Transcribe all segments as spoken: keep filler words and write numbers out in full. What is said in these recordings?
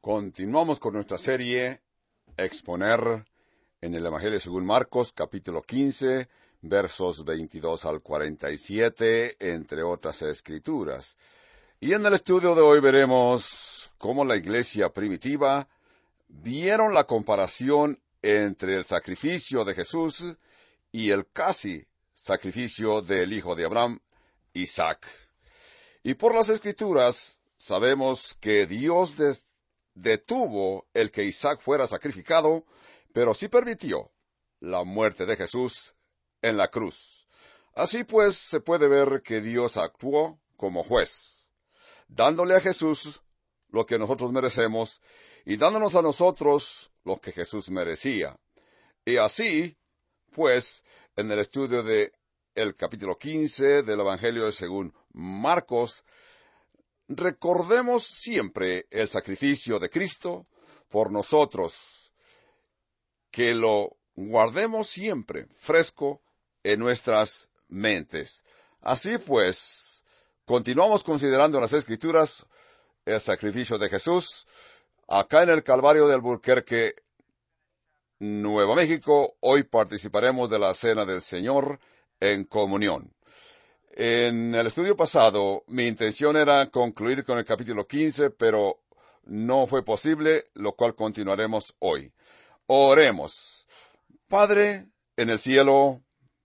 Continuamos con nuestra serie Exponer en el Evangelio según Marcos, capítulo quince, versos veintidós al cuarenta y siete, entre otras escrituras. Y en el estudio de hoy veremos cómo la iglesia primitiva vieron la comparación entre el sacrificio de Jesús y el casi sacrificio del hijo de Abraham, Isaac. Y por las escrituras sabemos que Dios des detuvo el que Isaac fuera sacrificado, pero sí permitió la muerte de Jesús en la cruz. Así pues, se puede ver que Dios actuó como juez, dándole a Jesús lo que nosotros merecemos y dándonos a nosotros lo que Jesús merecía. Y así, pues, en el estudio de el capítulo quince del Evangelio según Marcos, recordemos siempre el sacrificio de Cristo por nosotros, que lo guardemos siempre fresco en nuestras mentes. Así pues, continuamos considerando en las Escrituras el sacrificio de Jesús. Acá en el Calvario de Albuquerque, Nuevo México, hoy participaremos de la Cena del Señor en comunión. En el estudio pasado, mi intención era concluir con el capítulo quince, pero no fue posible, lo cual continuaremos hoy. Oremos. Padre en el cielo,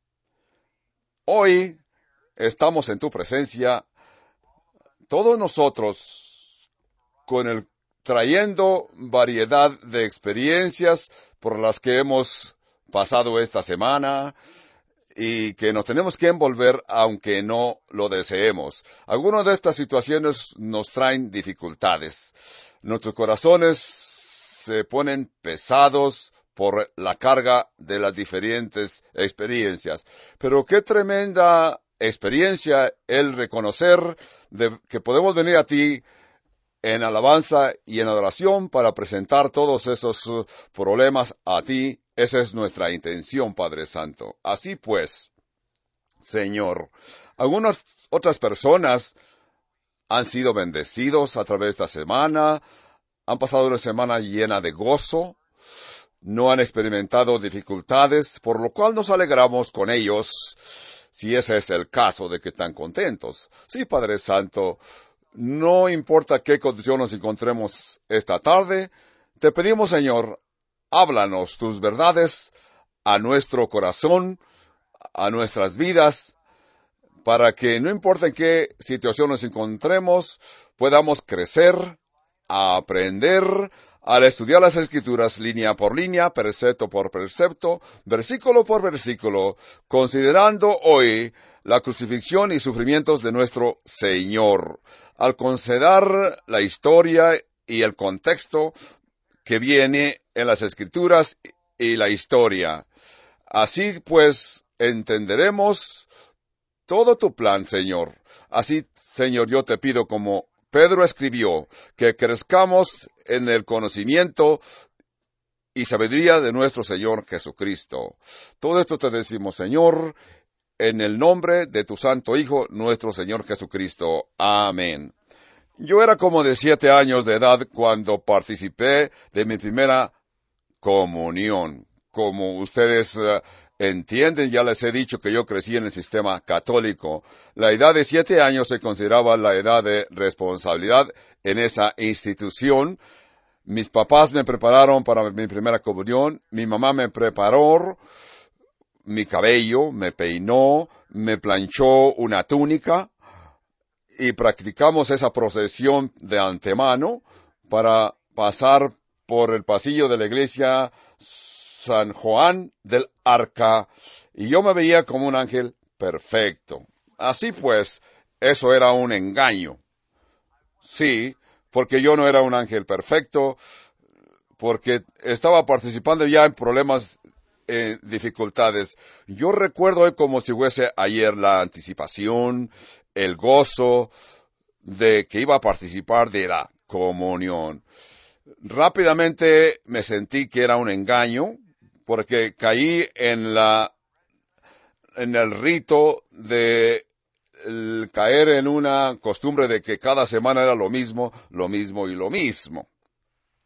hoy estamos en tu presencia, todos nosotros, con el trayendo variedad de experiencias por las que hemos pasado esta semana, y que nos tenemos que envolver aunque no lo deseemos. Algunas de estas situaciones nos traen dificultades. Nuestros corazones se ponen pesados por la carga de las diferentes experiencias. Pero qué tremenda experiencia el reconocer de que podemos venir a ti en alabanza y en adoración para presentar todos esos problemas a ti. Esa es nuestra intención, Padre Santo. Así pues, Señor, algunas otras personas han sido bendecidos a través de esta semana, han pasado una semana llena de gozo, no han experimentado dificultades, por lo cual nos alegramos con ellos, si ese es el caso de que están contentos. Sí, Padre Santo, no importa qué condición nos encontremos esta tarde, te pedimos, Señor, háblanos tus verdades a nuestro corazón, a nuestras vidas, para que no importa en qué situación nos encontremos, podamos crecer, aprender, al estudiar las Escrituras línea por línea, precepto por precepto, versículo por versículo, considerando hoy la crucifixión y sufrimientos de nuestro Señor, al considerar la historia y el contexto que viene en las Escrituras y la historia. Así pues, entenderemos todo tu plan, Señor. Así, Señor, yo te pido, como Pedro escribió, que crezcamos en el conocimiento y sabiduría de nuestro Señor Jesucristo. Todo esto te decimos, Señor, en el nombre de tu Santo Hijo, nuestro Señor Jesucristo. Amén. Yo era como de siete años de edad cuando participé de mi primera comunión. Como ustedes uh, entienden, ya les he dicho que yo crecí en el sistema católico. La edad de siete años se consideraba la edad de responsabilidad en esa institución. Mis papás me prepararon para mi primera comunión. Mi mamá me preparó mi cabello, me peinó, me planchó una túnica, y practicamos esa procesión de antemano para pasar por el pasillo de la iglesia San Juan del Arca, y yo me veía como un ángel perfecto. Así pues, eso era un engaño. Sí, porque yo no era un ángel perfecto, porque estaba participando ya en problemas, eh, dificultades. Yo recuerdo hoy como si fuese ayer la anticipación, el gozo de que iba a participar de la comunión. Rápidamente me sentí que era un engaño, porque caí en la, en el rito de el caer en una costumbre de que cada semana era lo mismo, lo mismo y lo mismo.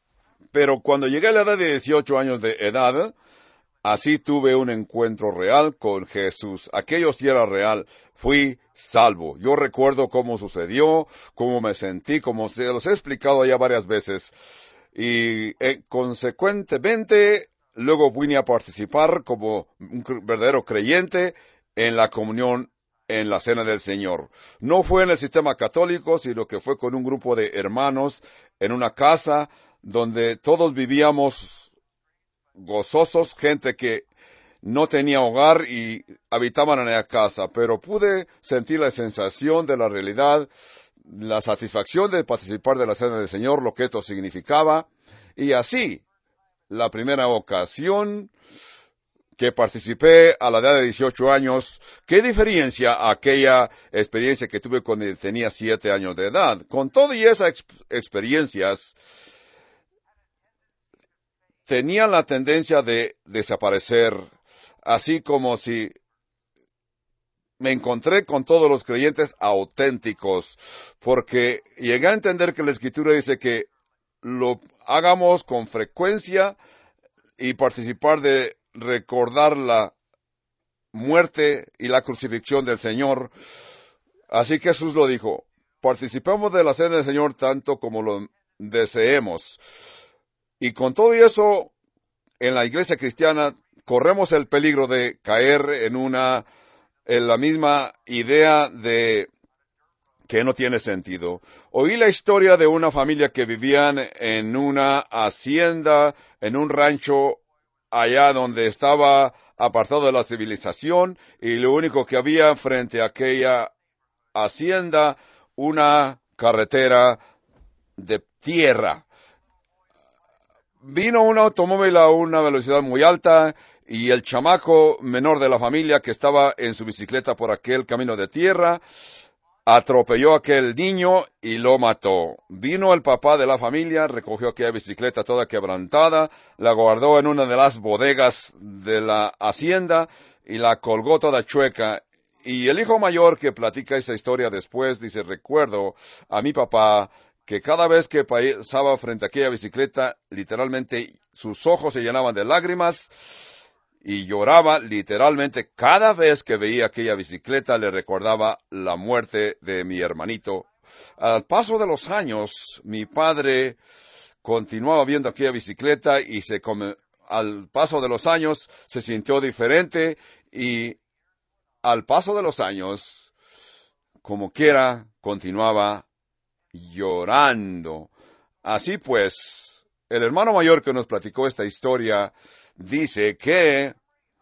Pero cuando llegué a la edad de dieciocho años de edad, así tuve un encuentro real con Jesús. Aquello sí era real. Fui salvo. Yo recuerdo cómo sucedió, cómo me sentí, como se los he explicado ya varias veces. Y eh, consecuentemente, luego vine a participar como un verdadero creyente en la comunión en la Cena del Señor. No fue en el sistema católico, sino que fue con un grupo de hermanos en una casa donde todos vivíamos gozosos, gente que no tenía hogar y habitaban en la casa, pero pude sentir la sensación de la realidad, la satisfacción de participar de la Cena del Señor, lo que esto significaba, y así, la primera ocasión que participé a la edad de dieciocho años, ¿qué diferencia aquella experiencia que tuve cuando tenía siete años de edad? Con todas esas ex experiencias, tenían la tendencia de desaparecer, así como si me encontré con todos los creyentes auténticos, porque llegué a entender que la Escritura dice que lo hagamos con frecuencia y participar de recordar la muerte y la crucifixión del Señor. Así que Jesús lo dijo, participemos de la cena del Señor tanto como lo deseemos. Y con todo eso, en la iglesia cristiana, corremos el peligro de caer en una, en la misma idea de que no tiene sentido. Oí la historia de una familia que vivían en una hacienda, en un rancho allá donde estaba apartado de la civilización, y lo único que había frente a aquella hacienda, una carretera de tierra. Vino un automóvil a una velocidad muy alta y el chamaco menor de la familia que estaba en su bicicleta por aquel camino de tierra atropelló a aquel niño y lo mató. Vino el papá de la familia, recogió aquella bicicleta toda quebrantada, la guardó en una de las bodegas de la hacienda y la colgó toda chueca. Y el hijo mayor que platica esa historia después dice, recuerdo a mi papá que cada vez que pasaba frente a aquella bicicleta, literalmente sus ojos se llenaban de lágrimas y lloraba literalmente cada vez que veía aquella bicicleta, le recordaba la muerte de mi hermanito. Al paso de los años, mi padre continuaba viendo aquella bicicleta y se come, al paso de los años se sintió diferente y al paso de los años, como quiera, continuaba llorando. Así pues, el hermano mayor que nos platicó esta historia dice que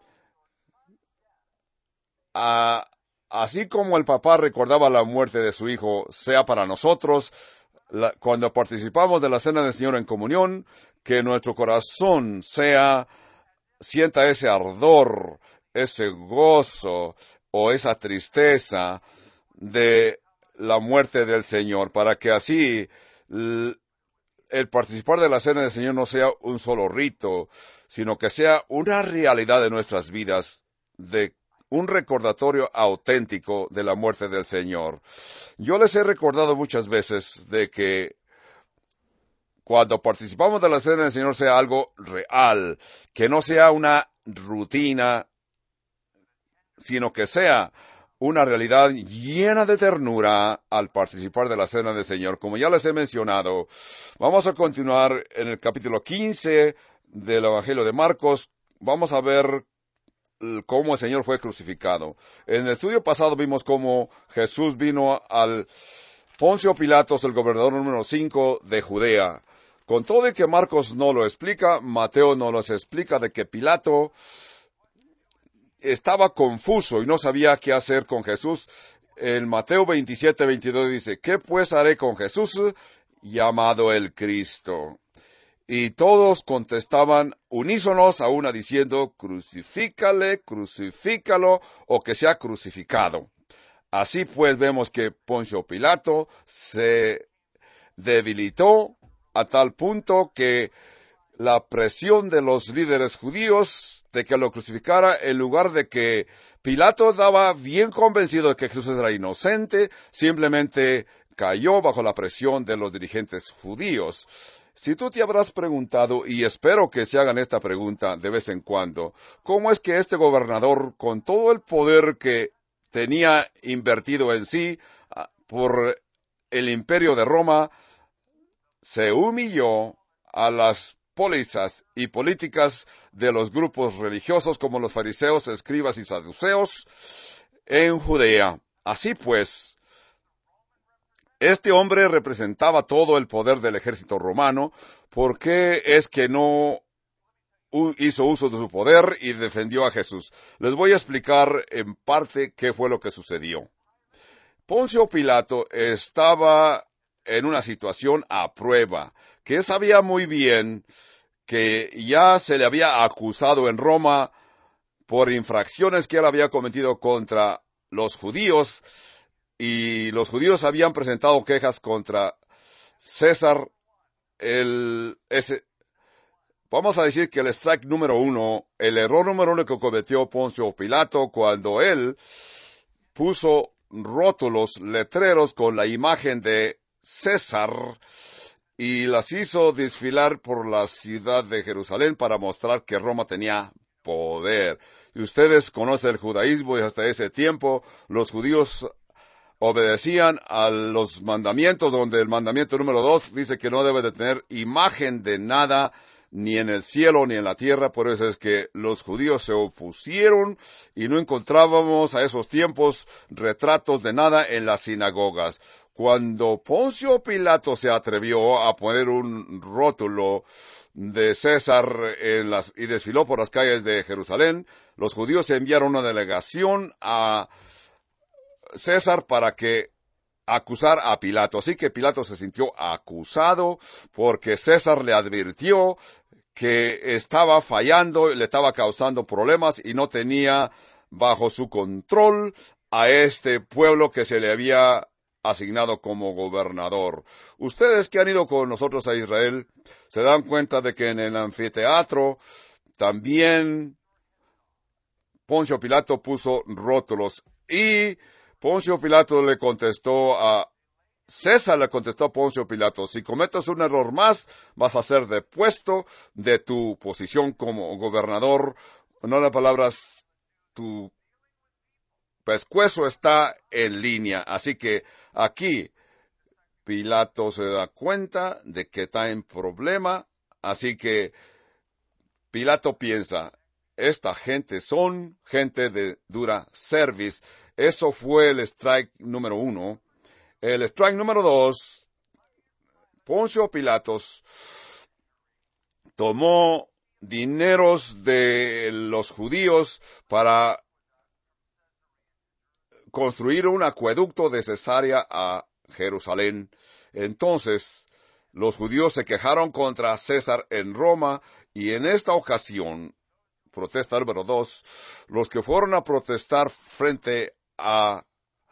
a, así como el papá recordaba la muerte de su hijo, sea para nosotros, la, cuando participamos de la cena del Señor en comunión, que nuestro corazón sea, sienta ese ardor, ese gozo o esa tristeza de la muerte del Señor, para que así el participar de la cena del Señor no sea un solo rito, sino que sea una realidad de nuestras vidas, de un recordatorio auténtico de la muerte del Señor. Yo les he recordado muchas veces de que cuando participamos de la cena del Señor sea algo real, que no sea una rutina, sino que sea una realidad llena de ternura al participar de la cena del Señor. Como ya les he mencionado, vamos a continuar en el capítulo quince del Evangelio de Marcos. Vamos a ver cómo el Señor fue crucificado. En el estudio pasado vimos cómo Jesús vino al Poncio Pilatos, el gobernador número cinco de Judea. Con todo y que Marcos no lo explica, Mateo no los explica de que Pilato estaba confuso y no sabía qué hacer con Jesús. En Mateo veintisiete, veintidós dice, ¿qué pues haré con Jesús llamado el Cristo? Y todos contestaban unísonos a una diciendo, crucifícale, crucifícalo, o que sea crucificado. Así pues vemos que Poncio Pilato se debilitó a tal punto que la presión de los líderes judíos de que lo crucificara, en lugar de que Pilato daba bien convencido de que Jesús era inocente, simplemente cayó bajo la presión de los dirigentes judíos. Si tú te habrás preguntado, y espero que se hagan esta pregunta de vez en cuando, ¿cómo es que este gobernador, con todo el poder que tenía invertido en sí por el imperio de Roma, se humilló a las pólizas y políticas de los grupos religiosos como los fariseos, escribas y saduceos en Judea? Así pues, este hombre representaba todo el poder del ejército romano. ¿Por qué es que no hizo uso de su poder y defendió a Jesús? Les voy a explicar en parte qué fue lo que sucedió. Poncio Pilato estaba en una situación a prueba, que él sabía muy bien que ya se le había acusado en Roma por infracciones que él había cometido contra los judíos, y los judíos habían presentado quejas contra César. El, ese, vamos a decir que el strike número uno, el error número uno que cometió Poncio Pilato cuando él puso rótulos, letreros con la imagen de César y las hizo desfilar por la ciudad de Jerusalén para mostrar que Roma tenía poder. Y ustedes conocen el judaísmo, y hasta ese tiempo los judíos obedecían a los mandamientos, donde el mandamiento número dos dice que no debe de tener imagen de nada, ni en el cielo ni en la tierra. Por eso es que los judíos se opusieron y no encontrábamos a esos tiempos retratos de nada en las sinagogas. Cuando Poncio Pilato se atrevió a poner un rótulo de César en las, y desfiló por las calles de Jerusalén, los judíos enviaron una delegación a César para que acusar a Pilato. Así que Pilato se sintió acusado porque César le advirtió que estaba fallando, le estaba causando problemas y no tenía bajo su control a este pueblo que se le había asignado como gobernador. Ustedes que han ido con nosotros a Israel se dan cuenta de que en el anfiteatro también Poncio Pilato puso rótulos, y Poncio Pilato le contestó a César, le contestó a Poncio Pilato: si cometes un error más, vas a ser depuesto de tu posición como gobernador. En otras palabras, tu pescuezo está en línea. Así que aquí Pilato se da cuenta de que está en problema. Así que Pilato piensa: esta gente son gente de dura service. Eso fue el strike número uno. El strike número dos, Poncio Pilatos tomó dineros de los judíos para construir un acueducto de Cesarea a Jerusalén. Entonces, los judíos se quejaron contra César en Roma, y en esta ocasión, protesta número dos, los que fueron a protestar frente a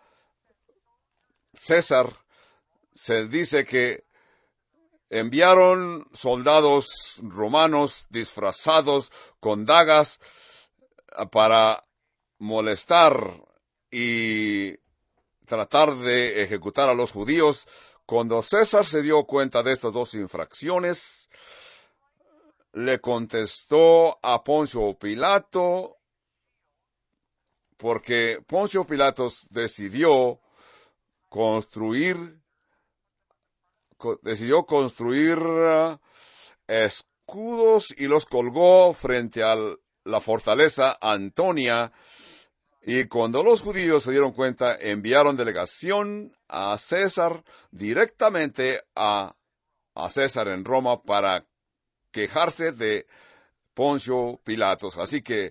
César, se dice que enviaron soldados romanos disfrazados con dagas para molestar y tratar de ejecutar a los judíos. Cuando César se dio cuenta de estas dos infracciones, le contestó a Poncio Pilato, porque Poncio Pilato decidió construir, decidió construir escudos y los colgó frente a la fortaleza Antonia. Y cuando los judíos se dieron cuenta, enviaron delegación a César, directamente a, a César en Roma, para quejarse de Poncio Pilatos. Así que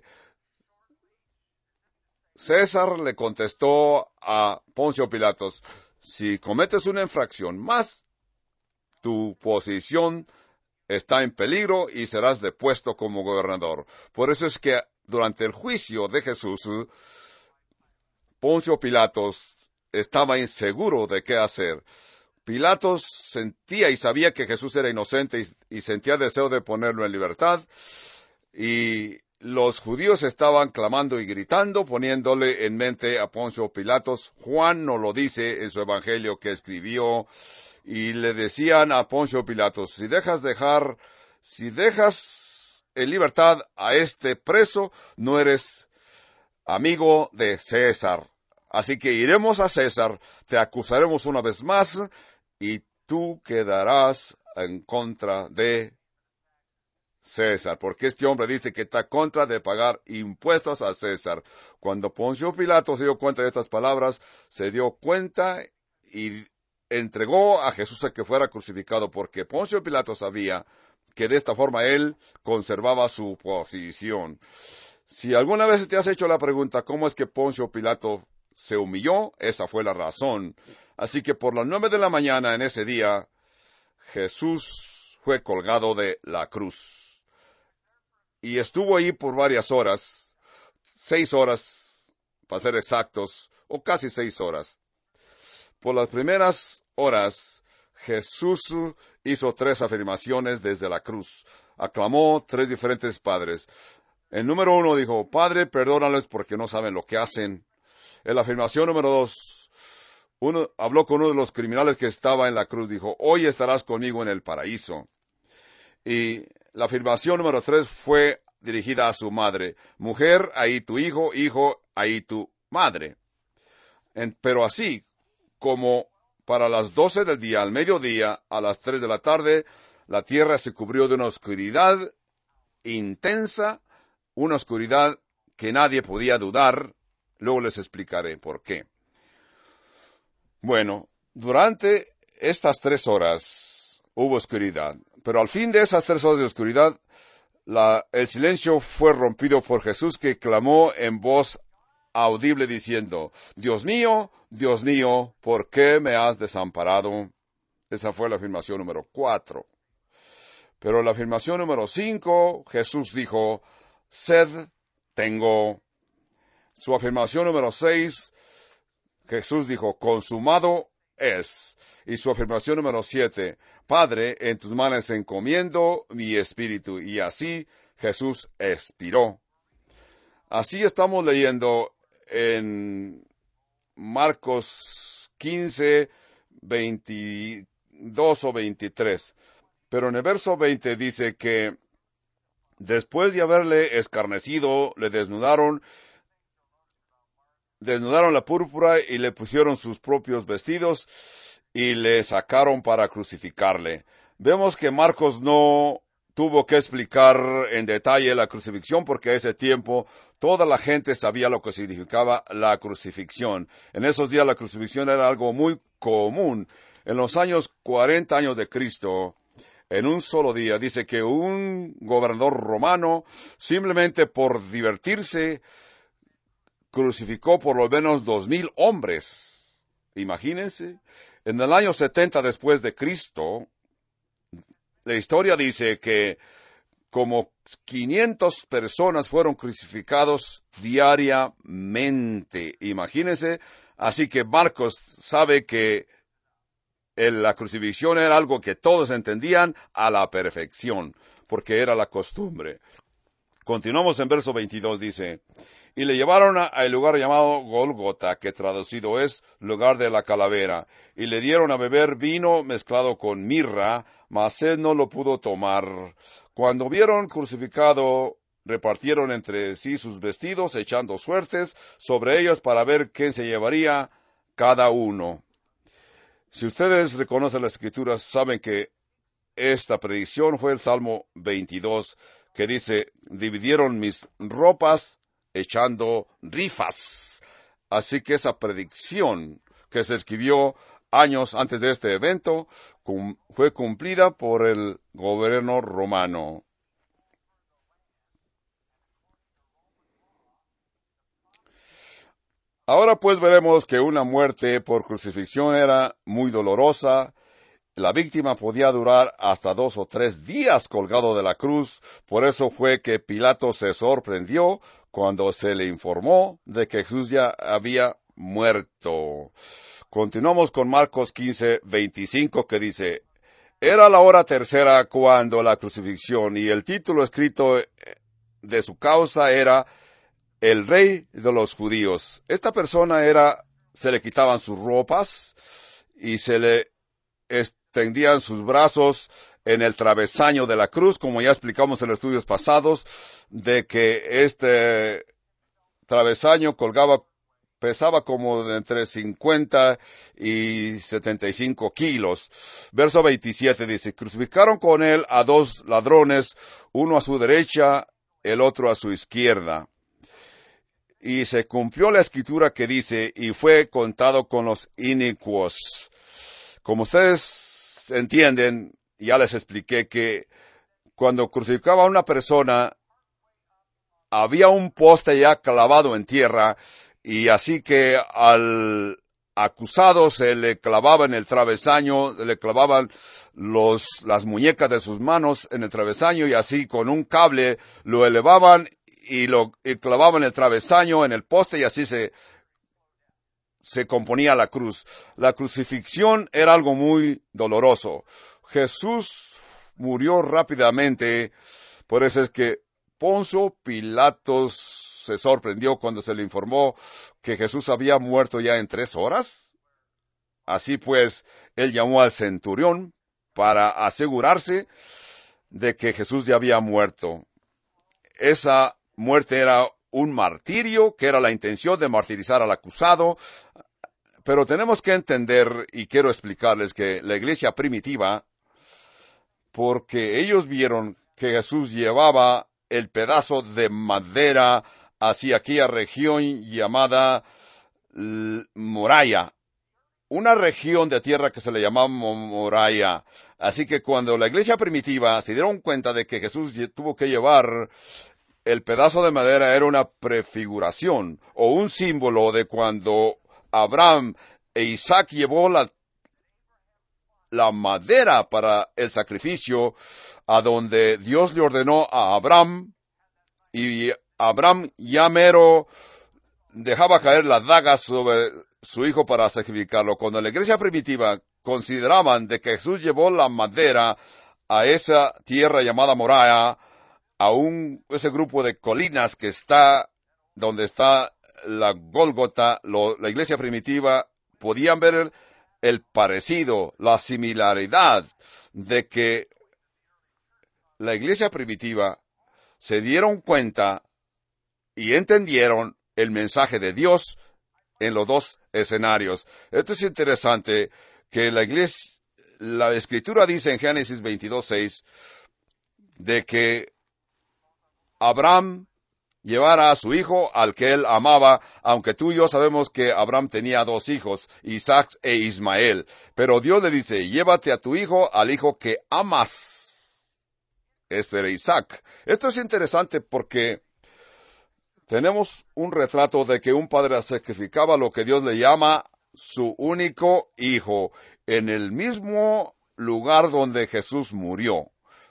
César le contestó a Poncio Pilatos: si cometes una infracción más, tu posición está en peligro y serás depuesto como gobernador. Por eso es que durante el juicio de Jesús, Poncio Pilatos estaba inseguro de qué hacer. Pilatos sentía y sabía que Jesús era inocente y, y sentía deseo de ponerlo en libertad. Y los judíos estaban clamando y gritando, poniéndole en mente a Poncio Pilatos. Juan nos lo dice en su evangelio que escribió, y le decían a Poncio Pilatos, si dejas dejar, si dejas en libertad a este preso, no eres amigo de César. Así que iremos a César, te acusaremos una vez más, y tú quedarás en contra de César, porque este hombre dice que está contra de pagar impuestos a César. Cuando Poncio Pilato se dio cuenta de estas palabras, se dio cuenta y entregó a Jesús a que fuera crucificado, porque Poncio Pilato sabía que de esta forma él conservaba su posición. Si alguna vez te has hecho la pregunta, ¿cómo es que Poncio Pilato se humilló? Esa fue la razón. Así que por las nueve de la mañana en ese día, Jesús fue colgado de la cruz. Y estuvo ahí por varias horas, seis horas, para ser exactos, o casi seis horas. Por las primeras horas, Jesús hizo tres afirmaciones desde la cruz. Aclamó tres diferentes padres. El número uno dijo, Padre, perdónales porque no saben lo que hacen. En la afirmación número dos, uno, habló con uno de los criminales que estaba en la cruz. Dijo, hoy estarás conmigo en el paraíso. Y la afirmación número tres fue dirigida a su madre. Mujer, ahí tu hijo, hijo, ahí tu madre. En, pero así como para las doce del día, al mediodía, a las tres de la tarde, la tierra se cubrió de una oscuridad intensa, una oscuridad que nadie podía dudar. Luego les explicaré por qué. Bueno, durante estas tres horas hubo oscuridad, pero al fin de esas tres horas de oscuridad, la, el silencio fue rompido por Jesús, que clamó en voz audible diciendo, Dios mío, Dios mío, ¿por qué me has desamparado? Esa fue la afirmación número cuatro. Pero la afirmación número cinco, Jesús dijo, sed tengo. Su afirmación número seis, Jesús dijo, consumado es. Y su afirmación número siete, Padre, en tus manos encomiendo mi espíritu. Y así Jesús expiró. Así estamos leyendo en Marcos quince, veintidós o veintitrés. Pero en el verso veinte dice que después de haberle escarnecido, le desnudaron, desnudaron la púrpura y le pusieron sus propios vestidos y le sacaron para crucificarle. Vemos que Marcos no tuvo que explicar en detalle la crucifixión, porque a ese tiempo toda la gente sabía lo que significaba la crucifixión. En esos días la crucifixión era algo muy común. En los años cuarenta años de Cristo, en un solo día, dice que un gobernador romano, simplemente por divertirse, crucificó por lo menos dos mil hombres. Imagínense. En el año setenta después de Cristo, la historia dice que como quinientas personas fueron crucificados diariamente. Imagínense. Así que Marcos sabe que la crucifixión era algo que todos entendían a la perfección, porque era la costumbre. Continuamos en verso veintidós, dice, y le llevaron al lugar llamado Golgota, que traducido es lugar de la calavera, y le dieron a beber vino mezclado con mirra, mas él no lo pudo tomar. Cuando vieron crucificado, repartieron entre sí sus vestidos, echando suertes sobre ellos para ver quién se llevaría cada uno. Si ustedes reconocen las Escrituras, saben que esta predicción fue el Salmo veintidós, que dice, dividieron mis ropas echando rifas. Así que esa predicción que se escribió años antes de este evento cum- fue cumplida por el gobierno romano. Ahora pues veremos que una muerte por crucifixión era muy dolorosa. La víctima podía durar hasta dos o tres días colgado de la cruz. Por eso fue que Pilato se sorprendió cuando se le informó de que Jesús ya había muerto. Continuamos con Marcos quince, veinticinco, que dice, era la hora tercera cuando la crucifixión, y el título escrito de su causa era el rey de los judíos. Esta persona era, se le quitaban sus ropas y se le extendían sus brazos en el travesaño de la cruz, como ya explicamos en los estudios pasados, de que este travesaño colgaba, pesaba como de entre cincuenta y setenta y cinco kilos. Verso veintisiete dice, crucificaron con él a dos ladrones, uno a su derecha, el otro a su izquierda. Y se cumplió la escritura que dice, y fue contado con los inicuos. Como ustedes entienden, ya les expliqué que cuando crucificaba a una persona, había un poste ya clavado en tierra, y así que al acusado se le clavaba en el travesaño, le clavaban los, las muñecas de sus manos en el travesaño, y así con un cable lo elevaban y lo y clavaban en el travesaño, en el poste, y así se, se componía la cruz. La crucifixión era algo muy doloroso. Jesús murió rápidamente, por eso es que Poncio Pilatos se sorprendió cuando se le informó que Jesús había muerto ya en tres horas. Así pues, él llamó al centurión para asegurarse de que Jesús ya había muerto. Esa muerte era un martirio, que era la intención de martirizar al acusado. Pero tenemos que entender, y quiero explicarles, que la iglesia primitiva, porque ellos vieron que Jesús llevaba el pedazo de madera hacia aquella región llamada Moriah, una región de tierra que se le llamaba Moriah. Así que cuando la iglesia primitiva se dieron cuenta de que Jesús tuvo que llevar el pedazo de madera, era una prefiguración o un símbolo de cuando Abraham e Isaac llevó la la madera para el sacrificio, a donde Dios le ordenó a Abraham, y Abraham ya mero dejaba caer la daga sobre su hijo para sacrificarlo. Cuando la iglesia primitiva consideraban de que Jesús llevó la madera a esa tierra llamada Moriah, a un, ese grupo de colinas que está donde está la Gólgota, lo, la iglesia primitiva podían ver el, el parecido, la similaridad de que la iglesia primitiva se dieron cuenta y entendieron el mensaje de Dios en los dos escenarios. Esto es interesante, que la iglesia, la escritura dice en Génesis veintidós seis, de que Abraham llevara a su hijo al que él amaba, aunque tú y yo sabemos que Abraham tenía dos hijos, Isaac e Ismael. Pero Dios le dice, llévate a tu hijo, al hijo que amas. Este era Isaac. Esto es interesante porque tenemos un retrato de que un padre sacrificaba lo que Dios le llama su único hijo, en el mismo lugar donde Jesús murió.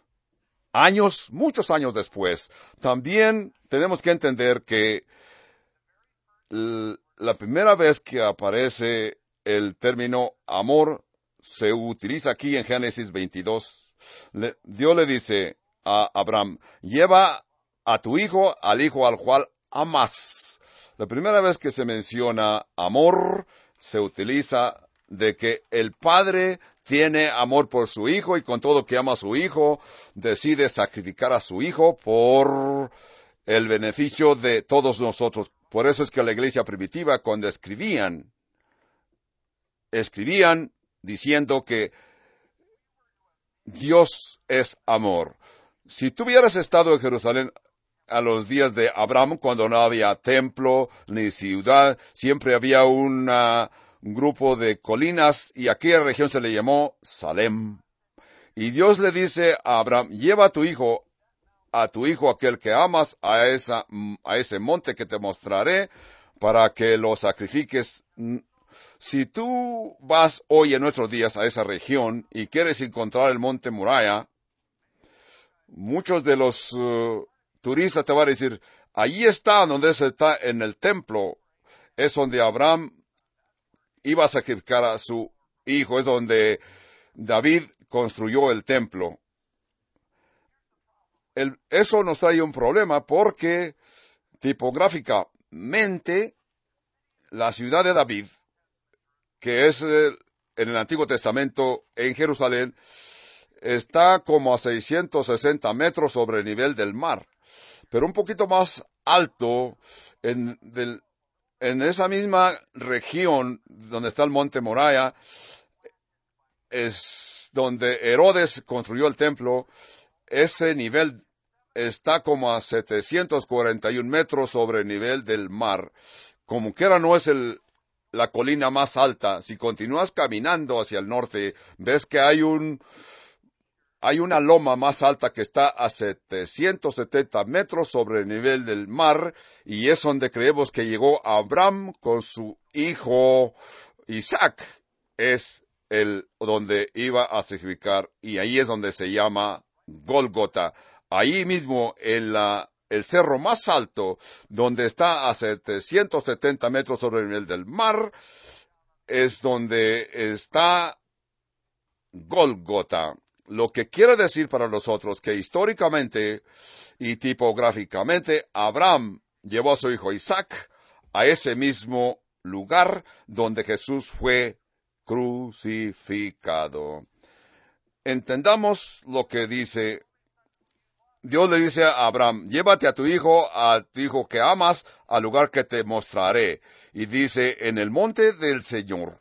Años, muchos años después. También tenemos que entender que la primera vez que aparece el término amor se utiliza aquí en Génesis veintidós. Le, Dios le dice a Abraham, lleva a tu hijo, al hijo al cual amas. La primera vez que se menciona amor se utiliza de que el padre tiene amor por su hijo y con todo que ama a su hijo, decide sacrificar a su hijo por el beneficio de todos nosotros. Por eso es que la iglesia primitiva, cuando escribían, escribían diciendo que Dios es amor. Si tú hubieras estado en Jerusalén a los días de Abraham, cuando no había templo ni ciudad, siempre había una un grupo de colinas, y aquella región se le llamó Salem. Y Dios le dice a Abraham, lleva a tu hijo, a tu hijo aquel que amas, a, esa, a ese monte que te mostraré, para que lo sacrifiques. Si tú vas hoy en nuestros días a esa región y quieres encontrar el monte Moriah, muchos de los uh, turistas te van a decir, allí está donde se está en el templo, es donde Abraham iba a sacrificar a su hijo, es donde David construyó el templo. el, eso nos trae un problema porque tipográficamente la ciudad de David, que es eh, en el Antiguo Testamento en Jerusalén, está como a seiscientos sesenta metros sobre el nivel del mar, pero un poquito más alto en, del, en esa misma región donde está el monte Moriah, es donde Herodes construyó el templo. Ese nivel está como a setecientos cuarenta y un metros sobre el nivel del mar. Como quiera no es el, la colina más alta. Si continúas caminando hacia el norte, ves que hay un, hay una loma más alta que está a setecientos setenta metros sobre el nivel del mar, y es donde creemos que llegó Abraham con su hijo Isaac. Es el donde iba a sacrificar, y ahí es donde se llama Gólgota. Ahí mismo en la, el cerro más alto, donde está a setecientos setenta metros sobre el nivel del mar, es donde está Gólgota. Lo que quiere decir para nosotros que históricamente y tipográficamente Abraham llevó a su hijo Isaac a ese mismo lugar donde Jesús fue crucificado. Entendamos lo que dice. Dios le dice a Abraham, llévate a tu hijo, a tu hijo que amas, al lugar que te mostraré. Y dice, en el monte del Señor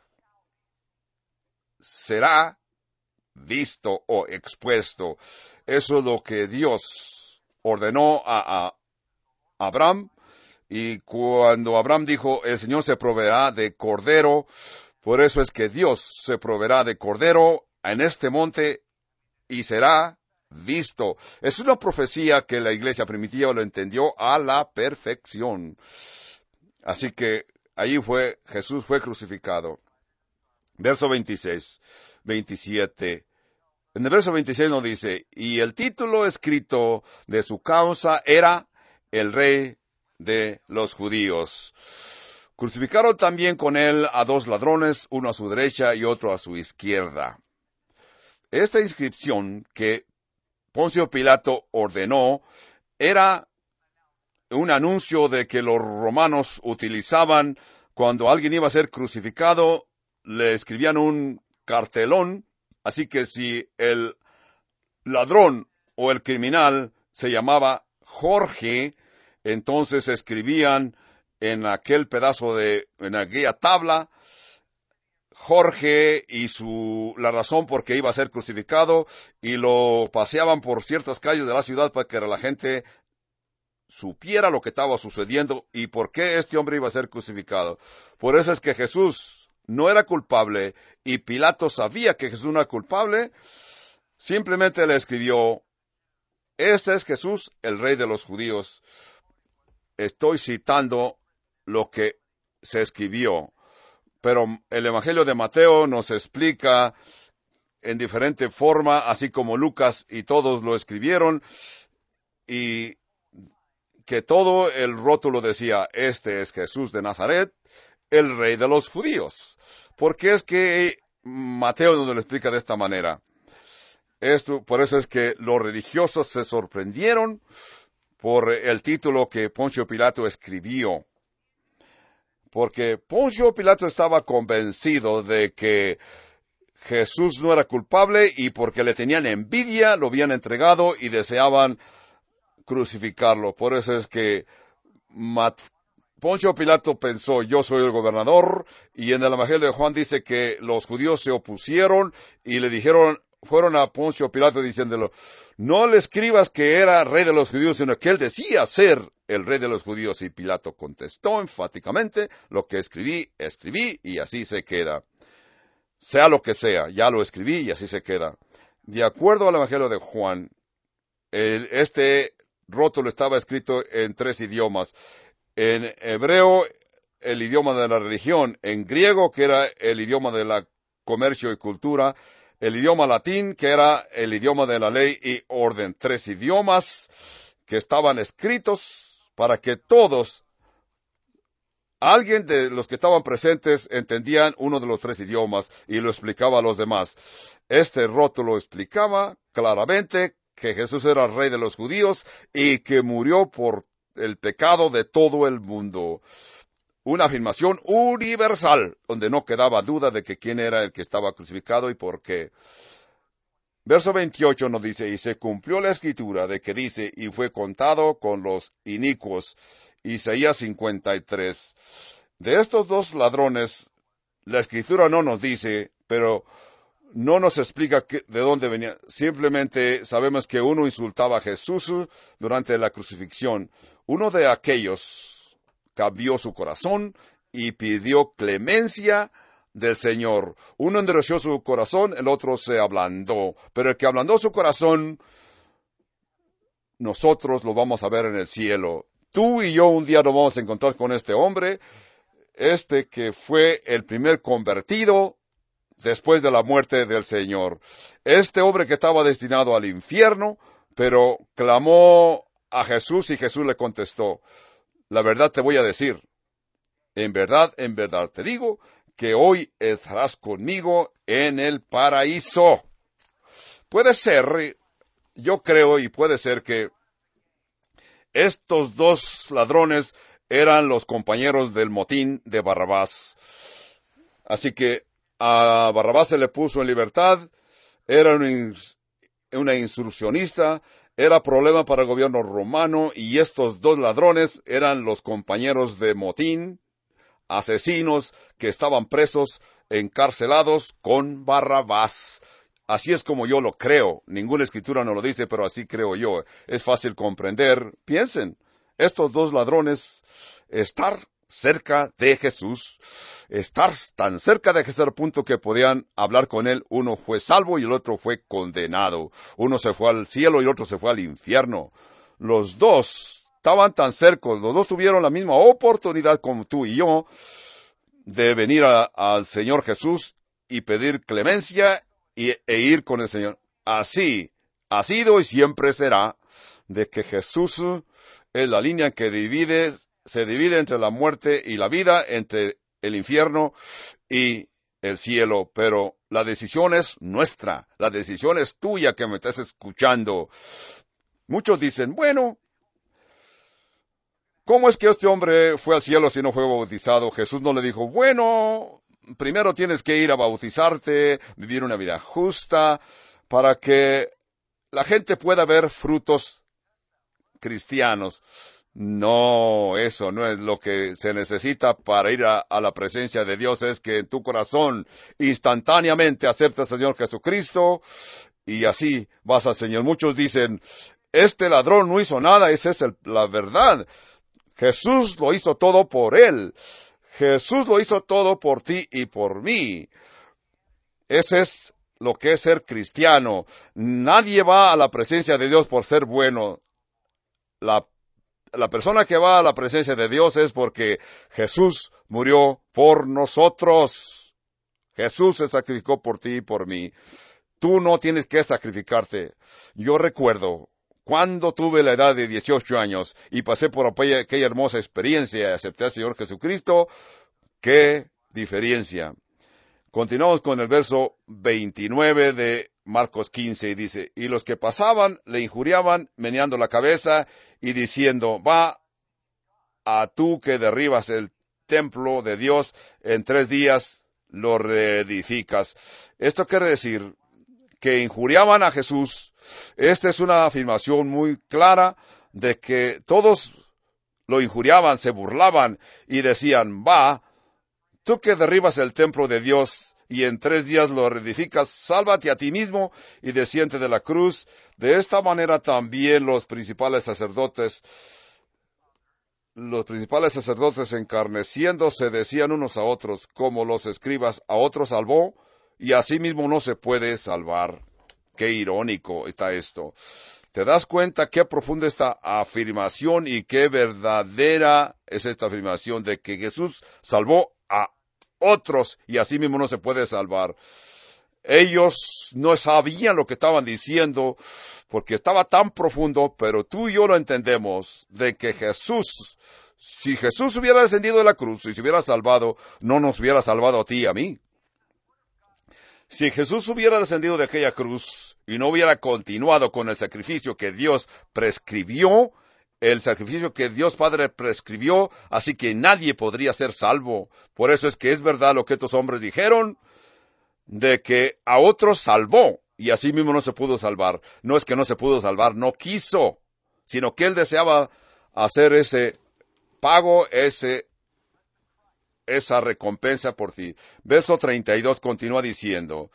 será visto o expuesto. Eso es lo que Dios ordenó a, a Abraham. Y cuando Abraham dijo, el Señor se proveerá de cordero, por eso es que Dios se proveerá de cordero en este monte y será visto. Es una profecía que la iglesia primitiva lo entendió a la perfección. Así que ahí fue, Jesús fue crucificado. Verso veintiséis, veintisiete. En el verso veintiséis nos dice, y el título escrito de su causa era el Rey de los Judíos. Crucificaron también con él a dos ladrones, uno a su derecha y otro a su izquierda. Esta inscripción que Poncio Pilato ordenó era un anuncio de que los romanos utilizaban cuando alguien iba a ser crucificado, le escribían un cartelón, así que si el ladrón o el criminal se llamaba Jorge, entonces escribían en aquel pedazo de, en aquella tabla, Jorge y su, la razón por qué iba a ser crucificado, y lo paseaban por ciertas calles de la ciudad para que la gente supiera lo que estaba sucediendo y por qué este hombre iba a ser crucificado. Por eso es que Jesús no era culpable y Pilato sabía que Jesús no era culpable, simplemente le escribió, este es Jesús, el Rey de los Judíos. Estoy citando lo que se escribió, pero el Evangelio de Mateo nos explica en diferente forma, así como Lucas y todos lo escribieron, y que todo el rótulo decía, este es Jesús de Nazaret, el Rey de los Judíos. ¿Por qué es que Mateo nos lo explica de esta manera? Esto, por eso es que los religiosos se sorprendieron por el título que Poncio Pilato escribió. Porque Poncio Pilato estaba convencido de que Jesús no era culpable y porque le tenían envidia, lo habían entregado y deseaban crucificarlo. Por eso es que Mat Poncio Pilato pensó, yo soy el gobernador, y en el Evangelio de Juan dice que los judíos se opusieron y le dijeron, fueron a Poncio Pilato diciéndolo, no le escribas que era rey de los judíos, sino que él decía ser el rey de los judíos. Y Pilato contestó enfáticamente, lo que escribí, escribí, y así se queda. Sea lo que sea, ya lo escribí y así se queda. De acuerdo al Evangelio de Juan, el, este rótulo estaba escrito en tres idiomas. En hebreo, el idioma de la religión; en griego, que era el idioma de la comercio y cultura; el idioma latín, que era el idioma de la ley y orden. Tres idiomas que estaban escritos para que todos, alguien de los que estaban presentes, entendían uno de los tres idiomas y lo explicaba a los demás. Este rótulo explicaba claramente que Jesús era el rey de los judíos y que murió por el pecado de todo el mundo. Una afirmación universal, donde no quedaba duda de que quién era el que estaba crucificado y por qué. Verso veintiocho nos dice, y se cumplió la escritura de que dice, y fue contado con los inicuos. Isaías cincuenta y tres. De estos dos ladrones, la escritura no nos dice, pero no nos explica que, de dónde venía. Simplemente sabemos que uno insultaba a Jesús durante la crucifixión. Uno de aquellos cambió su corazón y pidió clemencia del Señor. Uno endureció su corazón, el otro se ablandó. Pero el que ablandó su corazón, nosotros lo vamos a ver en el cielo. Tú y yo un día nos vamos a encontrar con este hombre, este que fue el primer convertido después de la muerte del Señor. Este hombre que estaba destinado al infierno, pero clamó a Jesús y Jesús le contestó, la verdad te voy a decir, en verdad, en verdad te digo, que hoy estarás conmigo en el paraíso. Puede ser, yo creo, y puede ser que estos dos ladrones eran los compañeros del motín de Barrabás. Así que a Barrabás se le puso en libertad, era una insurreccionista, era problema para el gobierno romano, y estos dos ladrones eran los compañeros de motín, asesinos que estaban presos, encarcelados con Barrabás. Así es como yo lo creo. Ninguna escritura nos lo dice, pero así creo yo. Es fácil comprender. Piensen, estos dos ladrones, estar cerca de Jesús, estar tan cerca de Jesús al punto que podían hablar con él. Uno fue salvo y el otro fue condenado. Uno se fue al cielo y el otro se fue al infierno. Los dos estaban tan cerca, los dos tuvieron la misma oportunidad como tú y yo de venir a, al Señor Jesús y pedir clemencia y, e ir con el Señor. Así ha sido y siempre será, de que Jesús es la línea que divide, se divide entre la muerte y la vida, entre el infierno y el cielo, pero la decisión es nuestra, la decisión es tuya que me estás escuchando. Muchos dicen, bueno, ¿cómo es que este hombre fue al cielo si no fue bautizado? Jesús no le dijo, bueno, primero tienes que ir a bautizarte, vivir una vida justa, para que la gente pueda ver frutos cristianos. No, eso no es lo que se necesita para ir a, a la presencia de Dios, es que en tu corazón instantáneamente aceptes al Señor Jesucristo y así vas al Señor. Muchos dicen, este ladrón no hizo nada, esa es el, la verdad. Jesús lo hizo todo por él. Jesús lo hizo todo por ti y por mí. Ese es lo que es ser cristiano. Nadie va a la presencia de Dios por ser bueno. La, la persona que va a la presencia de Dios es porque Jesús murió por nosotros. Jesús se sacrificó por ti y por mí. Tú no tienes que sacrificarte. Yo recuerdo cuando tuve la edad de dieciocho años y pasé por aquella, aquella hermosa experiencia y acepté al Señor Jesucristo, ¡qué diferencia! Continuamos con el verso veintinueve de Marcos quince y dice, y los que pasaban le injuriaban meneando la cabeza y diciendo, va a tú que derribas el templo de Dios, en tres días lo reedificas. Esto quiere decir que injuriaban a Jesús. Esta es una afirmación muy clara de que todos lo injuriaban, se burlaban y decían, va, tú que derribas el templo de Dios y en tres días lo reedificas, sálvate a ti mismo y desciende de la cruz. De esta manera también los principales sacerdotes, los principales sacerdotes encarneciendo se decían unos a otros, como los escribas, a otros salvó y a sí mismo no se puede salvar. Qué irónico está esto. ¿Te das cuenta qué profunda esta afirmación y qué verdadera es esta afirmación de que Jesús salvó a otros y así mismo no se puede salvar? Ellos no sabían lo que estaban diciendo porque estaba tan profundo, pero tú y yo lo entendemos, de que Jesús, si Jesús hubiera descendido de la cruz y se hubiera salvado, no nos hubiera salvado a ti y a mí. Si Jesús hubiera descendido de aquella cruz y no hubiera continuado con el sacrificio que Dios prescribió, el sacrificio que Dios Padre prescribió, así que nadie podría ser salvo. Por eso es que es verdad lo que estos hombres dijeron, de que a otros salvó, y así mismo no se pudo salvar. No es que no se pudo salvar, no quiso, sino que él deseaba hacer ese pago, ese, esa recompensa por ti. Verso treinta y dos continúa diciendo,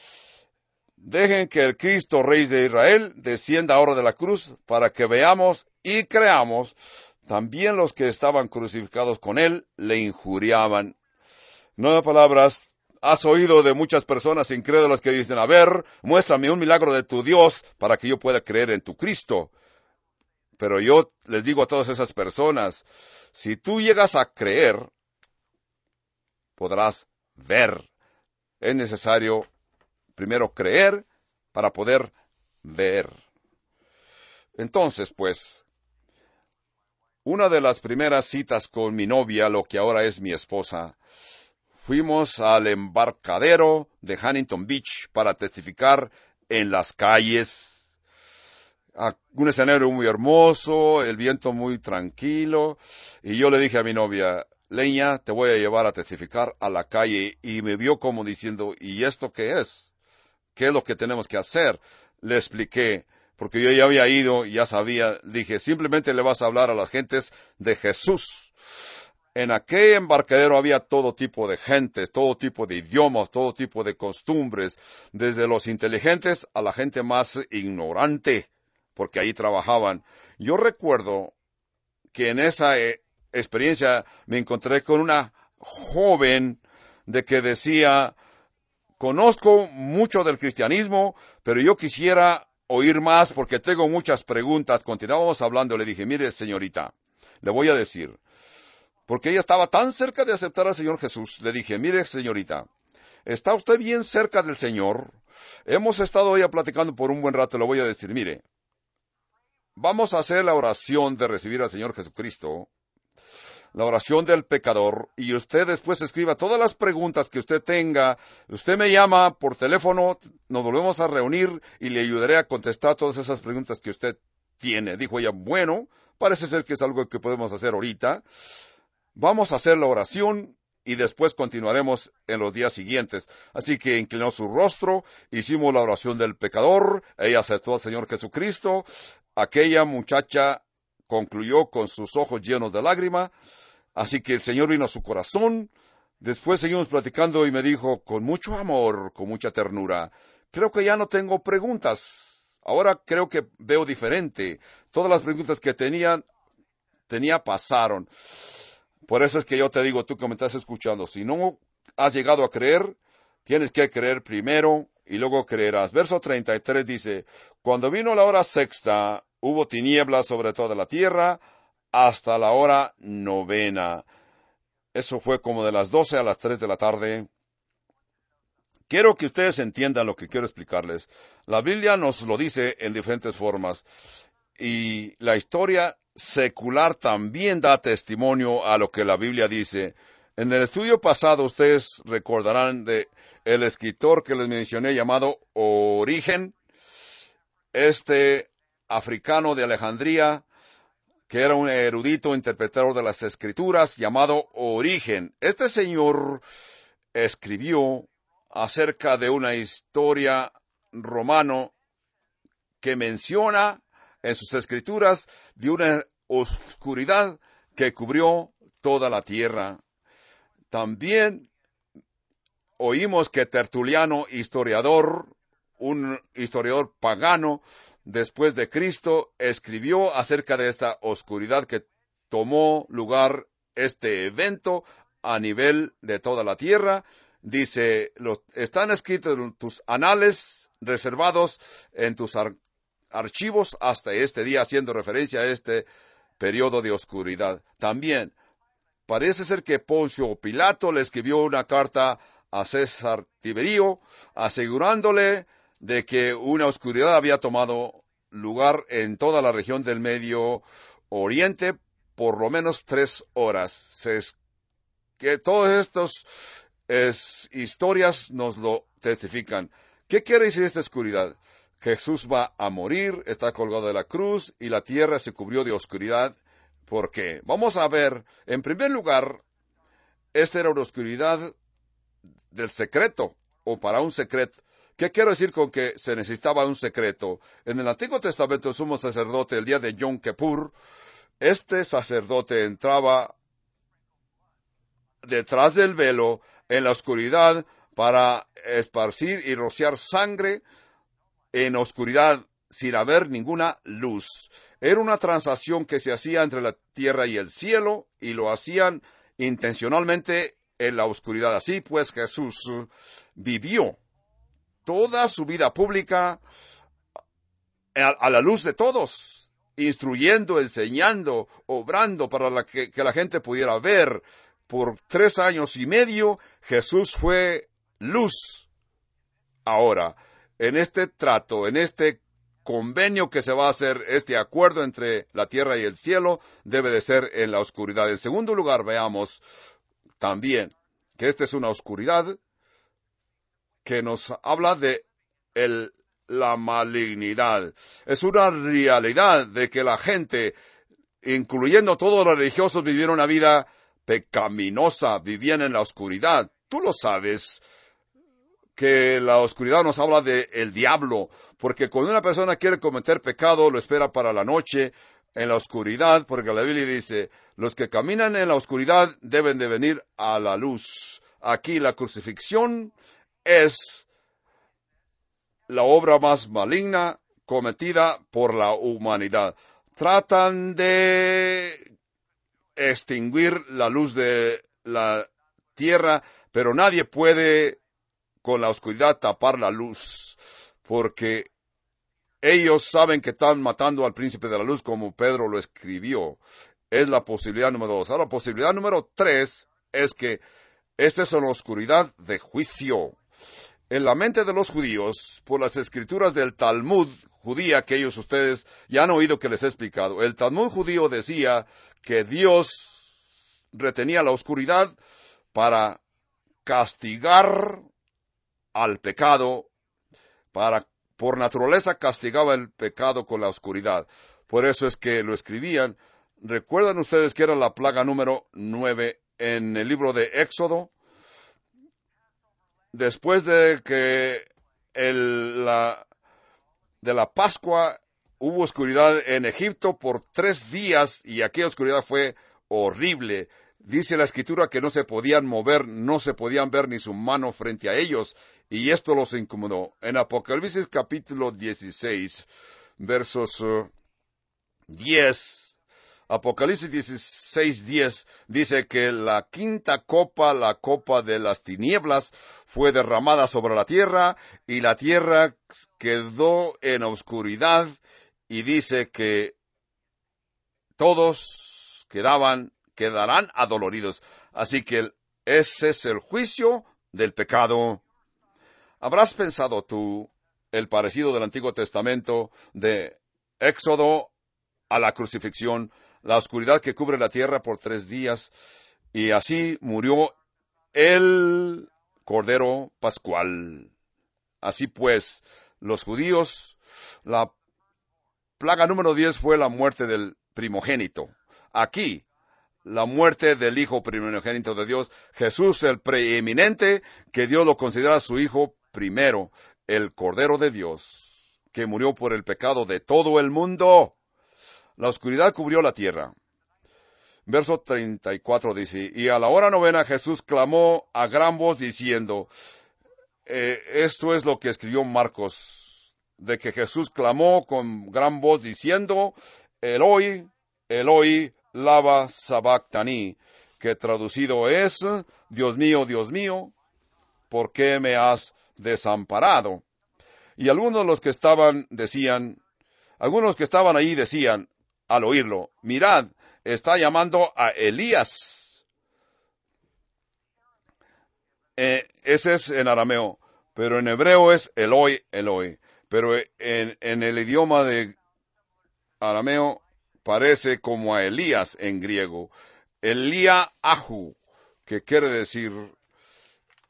dejen que el Cristo Rey de Israel descienda ahora de la cruz para que veamos y creamos. También los que estaban crucificados con él le injuriaban. No, palabras, has oído de muchas personas incrédulas que dicen, a ver, muéstrame un milagro de tu Dios para que yo pueda creer en tu Cristo. Pero yo les digo a todas esas personas, si tú llegas a creer, podrás ver. Es necesario primero creer para poder ver. Entonces, pues, una de las primeras citas con mi novia, lo que ahora es mi esposa, fuimos al embarcadero de Huntington Beach para testificar en las calles. Un escenario muy hermoso, el viento muy tranquilo, y yo le dije a mi novia, Leña, te voy a llevar a testificar a la calle, y me vio como diciendo, ¿y esto qué es? ¿Qué es lo que tenemos que hacer? Le expliqué, porque yo ya había ido y ya sabía, dije, simplemente le vas a hablar a las gentes de Jesús. En aquel embarcadero había todo tipo de gentes, todo tipo de idiomas, todo tipo de costumbres, desde los inteligentes a la gente más ignorante, porque ahí trabajaban. Yo recuerdo que en esa eh, experiencia me encontré con una joven de que decía, conozco mucho del cristianismo, pero yo quisiera oír más porque tengo muchas preguntas. Continuábamos hablando, le dije, mire señorita, le voy a decir, porque ella estaba tan cerca de aceptar al Señor Jesús, le dije, mire señorita, ¿está usted bien cerca del Señor? Hemos estado ya platicando por un buen rato, le voy a decir, mire, vamos a hacer la oración de recibir al Señor Jesucristo, la oración del pecador, y usted después escriba todas las preguntas que usted tenga. Usted me llama por teléfono, nos volvemos a reunir y le ayudaré a contestar todas esas preguntas que usted tiene. Dijo ella, bueno, parece ser que es algo que podemos hacer ahorita. Vamos a hacer la oración y después continuaremos en los días siguientes. Así que inclinó su rostro, hicimos la oración del pecador, ella aceptó al Señor Jesucristo. Aquella muchacha concluyó con sus ojos llenos de lágrima. Así que el Señor vino a su corazón. Después seguimos platicando y me dijo, con mucho amor, con mucha ternura, creo que ya no tengo preguntas. Ahora creo que veo diferente. Todas las preguntas que tenía, tenía pasaron. Por eso es que yo te digo, tú que me estás escuchando, si no has llegado a creer, tienes que creer primero y luego creerás. Verso treinta y tres dice, cuando vino la hora sexta, hubo tinieblas sobre toda la tierra, hasta la hora novena. Eso fue como de las doce a las tres de la tarde. Quiero que ustedes entiendan lo que quiero explicarles. La Biblia nos lo dice en diferentes formas. Y la historia secular también da testimonio a lo que la Biblia dice. En el estudio pasado ustedes recordarán de el escritor que les mencioné llamado Origen, este africano de Alejandría, que era un erudito interpretador de las Escrituras, llamado Origen. Este señor escribió acerca de una historia romano que menciona en sus Escrituras de una oscuridad que cubrió toda la tierra. También oímos que Tertuliano, historiador, un historiador pagano, después de Cristo, escribió acerca de esta oscuridad que tomó lugar este evento a nivel de toda la tierra. Dice, los, están escritos en tus anales, reservados en tus ar- archivos hasta este día, haciendo referencia a este periodo de oscuridad. También, parece ser que Poncio Pilato le escribió una carta a César Tiberio, asegurándole de que una oscuridad había tomado lugar en toda la región del Medio Oriente por lo menos tres horas. Se, que todos estos es, historias nos lo testifican. ¿Qué quiere decir esta oscuridad? Jesús va a morir, está colgado de la cruz y la tierra se cubrió de oscuridad. ¿Por qué? Vamos a ver, en primer lugar, esta era una oscuridad del secreto, o para un secreto. ¿Qué quiero decir con que se necesitaba un secreto? En el Antiguo Testamento, el sumo sacerdote, el día de Yom Kippur, este sacerdote entraba detrás del velo en la oscuridad para esparcir y rociar sangre en oscuridad sin haber ninguna luz. Era una transacción que se hacía entre la tierra y el cielo y lo hacían intencionalmente en la oscuridad. Así pues Jesús vivió toda su vida pública a la luz de todos, instruyendo, enseñando, obrando para la que, que la gente pudiera ver. Por tres años y medio Jesús fue luz. Ahora, en este trato, en este convenio que se va a hacer, este acuerdo entre la tierra y el cielo, debe de ser en la oscuridad. En segundo lugar, veamos también que esta es una oscuridad que nos habla de el, la malignidad. Es una realidad de que la gente, incluyendo todos los religiosos, vivieron una vida pecaminosa, vivían en la oscuridad. Tú lo sabes, que la oscuridad nos habla de el diablo, porque cuando una persona quiere cometer pecado, lo espera para la noche, en la oscuridad, porque la Biblia dice, los que caminan en la oscuridad deben de venir a la luz. Aquí la crucifixión es la obra más maligna cometida por la humanidad. Tratan de extinguir la luz de la tierra, pero nadie puede con la oscuridad tapar la luz, porque ellos saben que están matando al príncipe de la luz, como Pedro lo escribió. Es la posibilidad número dos. Ahora, la posibilidad número tres es que esta es una oscuridad de juicio. En la mente de los judíos, por las escrituras del Talmud judía que ellos ustedes ya han oído que les he explicado, el Talmud judío decía que Dios retenía la oscuridad para castigar al pecado, para, por naturaleza castigaba el pecado con la oscuridad. Por eso es que lo escribían. ¿Recuerdan ustedes que era la plaga número nueve en el libro de Éxodo? Después de que el, la, de la Pascua hubo oscuridad en Egipto por tres días y aquella oscuridad fue horrible. Dice la Escritura que no se podían mover, no se podían ver ni su mano frente a ellos, y esto los incomodó. En Apocalipsis capítulo dieciséis, versos uh, diez, Apocalipsis dieciséis, diez, dice que la quinta copa, la copa de las tinieblas, fue derramada sobre la tierra, y la tierra quedó en oscuridad, y dice que todos quedaban quedarán adoloridos. Así que ese es el juicio del pecado. ¿Habrás pensado tú el parecido del Antiguo Testamento de Éxodo a la crucifixión, la oscuridad que cubre la tierra por tres días, y así murió el Cordero Pascual? Así pues, los judíos, la plaga número diez fue la muerte del primogénito. Aquí, la muerte del Hijo primogénito de Dios, Jesús el preeminente, que Dios lo considera su Hijo primero, el Cordero de Dios, que murió por el pecado de todo el mundo. La oscuridad cubrió la tierra. Verso treinta y cuatro dice, y a la hora novena Jesús clamó a gran voz diciendo, eh, esto es lo que escribió Marcos, de que Jesús clamó con gran voz diciendo, Eloi, Eloi, lama sabactani, que traducido es, Dios mío, Dios mío, ¿por qué me has desamparado? Y algunos de los que estaban decían, algunos que estaban ahí decían, al oírlo, mirad, está llamando a Elías. Eh, ese es en arameo, pero en hebreo es Eloi, Eloi. Pero en, en el idioma de arameo parece como a Elías en griego. Elía Ahu, que quiere decir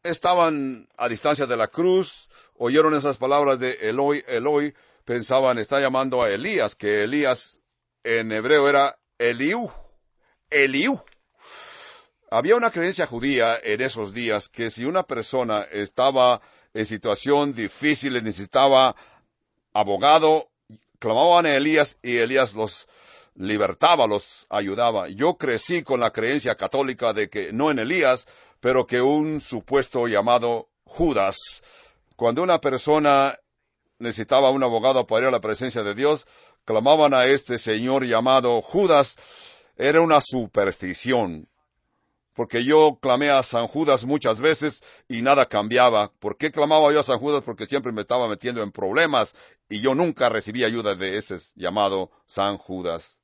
estaban a distancia de la cruz, oyeron esas palabras de Eloi, Eloi, pensaban, está llamando a Elías, que Elías en hebreo era Eliú, Eliú. Había una creencia judía en esos días que si una persona estaba en situación difícil y necesitaba abogado, clamaban a Elías y Elías los libertaba, los ayudaba. Yo crecí con la creencia católica de que no en Elías, pero que un supuesto llamado Judas, cuando una persona necesitaba un abogado para ir a la presencia de Dios, clamaban a este señor llamado Judas. Era una superstición, porque yo clamé a San Judas muchas veces y nada cambiaba. ¿Por qué clamaba yo a San Judas? Porque siempre me estaba metiendo en problemas y yo nunca recibí ayuda de ese llamado San Judas.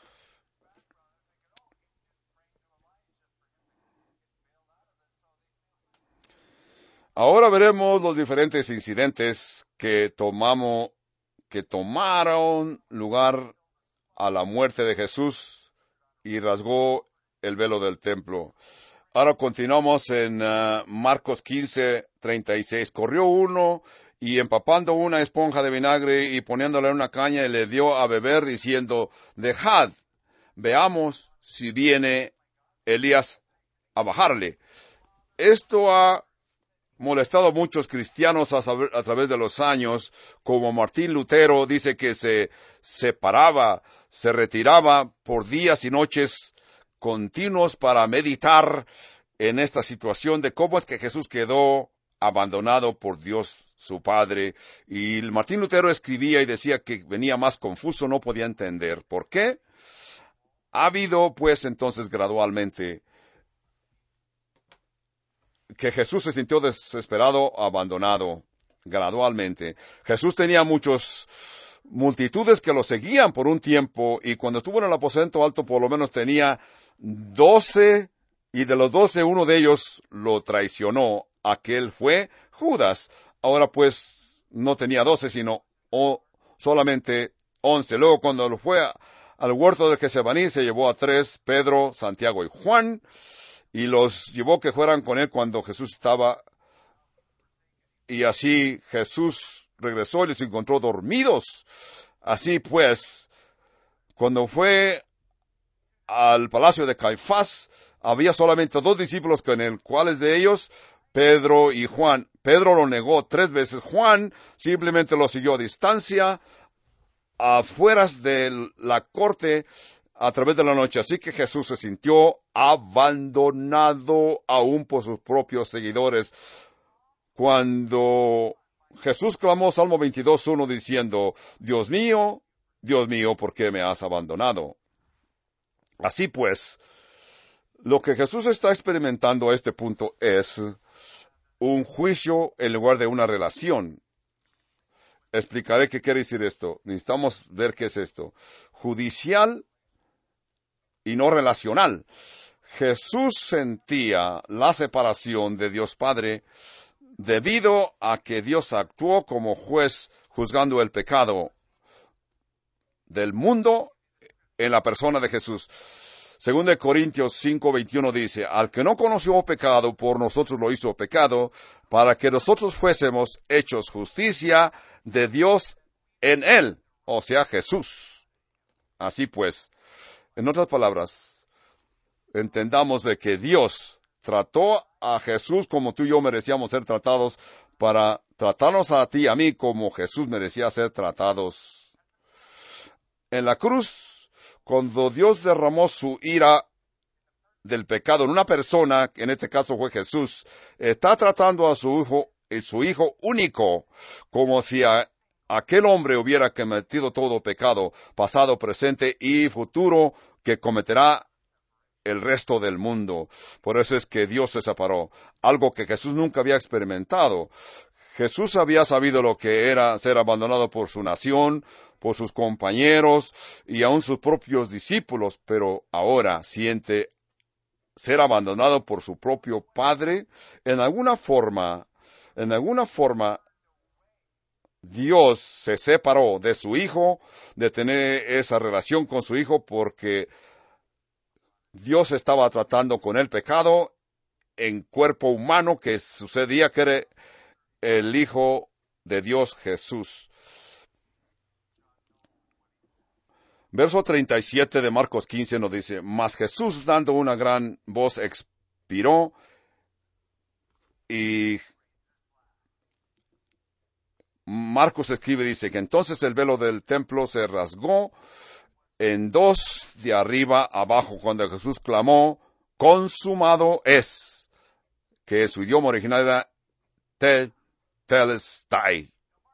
Ahora veremos los diferentes incidentes que tomamos, que tomaron lugar a la muerte de Jesús y rasgó el velo del templo. Ahora continuamos en uh, Marcos quince, treinta y seis. Corrió uno y empapando una esponja de vinagre y poniéndola en una caña, le dio a beber diciendo, dejad, veamos si viene Elías a bajarle. Esto ha molestado a muchos cristianos a, saber, a través de los años, como Martín Lutero dice que se separaba, se retiraba por días y noches continuos para meditar en esta situación de cómo es que Jesús quedó abandonado por Dios su Padre. Y Martín Lutero escribía y decía que venía más confuso, no podía entender. ¿Por qué? Ha habido pues entonces gradualmente que Jesús se sintió desesperado, abandonado, gradualmente. Jesús tenía muchos multitudes que lo seguían por un tiempo, y cuando estuvo en el aposento alto por lo menos tenía doce, y de los doce uno de ellos lo traicionó. Aquel fue Judas. Ahora pues no tenía doce, sino oh, solamente once. Luego cuando lo fue a, al huerto de Getsemaní se llevó a tres, Pedro, Santiago y Juan, y los llevó que fueran con él cuando Jesús estaba, y así Jesús regresó y los encontró dormidos. Así pues, cuando fue al palacio de Caifás, había solamente dos discípulos, con el cuales de ellos, Pedro y Juan. Pedro lo negó tres veces. Juan simplemente lo siguió a distancia, afuera de la corte, a través de la noche. Así que Jesús se sintió abandonado aún por sus propios seguidores. Cuando Jesús clamó Salmo veintidós, uno diciendo, Dios mío, Dios mío, ¿por qué me has abandonado? Así pues, lo que Jesús está experimentando a este punto es un juicio en lugar de una relación. Explicaré qué quiere decir esto. Necesitamos ver qué es esto. Judicial y no relacional. Jesús sentía la separación de Dios Padre debido a que Dios actuó como juez juzgando el pecado del mundo en la persona de Jesús. Según de Corintios cinco veintiuno dice, al que no conoció pecado, por nosotros lo hizo pecado, para que nosotros fuésemos hechos justicia de Dios en él, o sea, Jesús. Así pues, en otras palabras, entendamos de que Dios trató a Jesús como tú y yo merecíamos ser tratados, para tratarnos a ti y a mí como Jesús merecía ser tratados. En la cruz, cuando Dios derramó su ira del pecado en una persona, que en este caso fue Jesús, está tratando a su hijo, su hijo único, como si a aquel hombre hubiera cometido todo pecado, pasado, presente y futuro, que cometerá el resto del mundo. Por eso es que Dios se separó, algo que Jesús nunca había experimentado. Jesús había sabido lo que era ser abandonado por su nación, por sus compañeros y aun sus propios discípulos, pero ahora siente ser abandonado por su propio Padre. En alguna forma, en alguna forma, Dios se separó de su Hijo, de tener esa relación con su Hijo, porque Dios estaba tratando con el pecado en cuerpo humano, que sucedía que era el Hijo de Dios Jesús. Verso treinta y siete de Marcos quince nos dice, mas Jesús dando una gran voz expiró, y Marcos escribe, dice que entonces el velo del templo se rasgó en dos de arriba abajo cuando Jesús clamó, consumado es, que su idioma original era tel, telestai.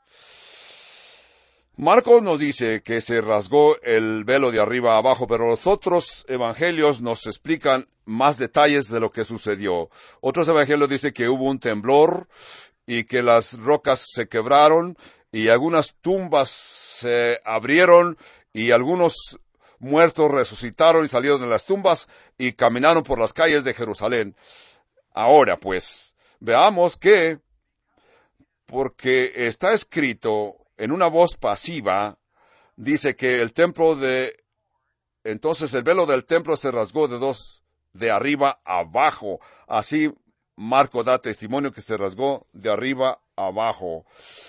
Marcos nos dice que se rasgó el velo de arriba abajo, pero los otros evangelios nos explican más detalles de lo que sucedió. Otros evangelios dicen que hubo un temblor y que las rocas se quebraron y algunas tumbas se abrieron y algunos muertos resucitaron y salieron de las tumbas y caminaron por las calles de Jerusalén. Ahora pues, veamos que, porque está escrito en una voz pasiva, dice que el templo de, entonces el velo del templo se rasgó de dos, de arriba abajo. Así Marco da testimonio que se rasgó de arriba abajo.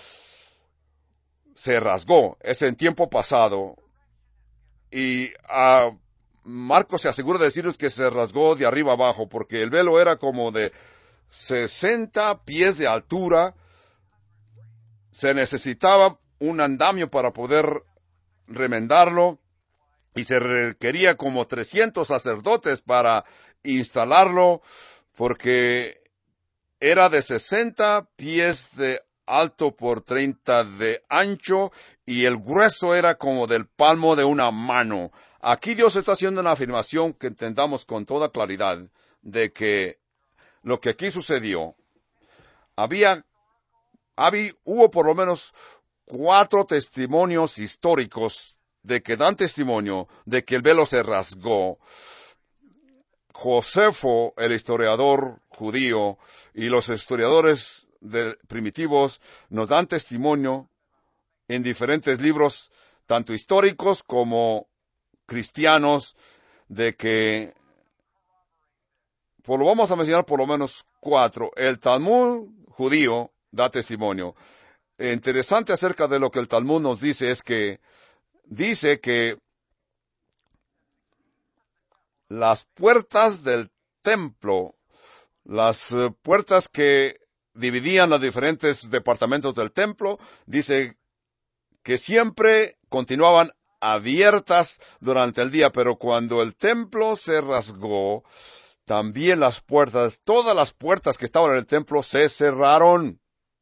Se rasgó, es en tiempo pasado. Y uh, Marco se asegura de decirnos que se rasgó de arriba abajo, porque el velo era como de sesenta pies de altura. Se necesitaba un andamio para poder remendarlo y se requería como trescientos sacerdotes para instalarlo porque era de sesenta pies de alto por treinta de ancho y el grueso era como del palmo de una mano. Aquí Dios está haciendo una afirmación que entendamos con toda claridad de que lo que aquí sucedió, había Habí, hubo por lo menos cuatro testimonios históricos de que dan testimonio de que el velo se rasgó. Josefo, el historiador judío, y los historiadores de, primitivos nos dan testimonio en diferentes libros, tanto históricos como cristianos, de que, por lo vamos a mencionar por lo menos cuatro. El Talmud judío da testimonio. Interesante acerca de lo que el Talmud nos dice es que dice que las puertas del templo, las uh, puertas que dividían los diferentes departamentos del templo, dice que siempre continuaban abiertas durante el día, pero cuando el templo se rasgó, también las puertas, todas las puertas que estaban en el templo se cerraron.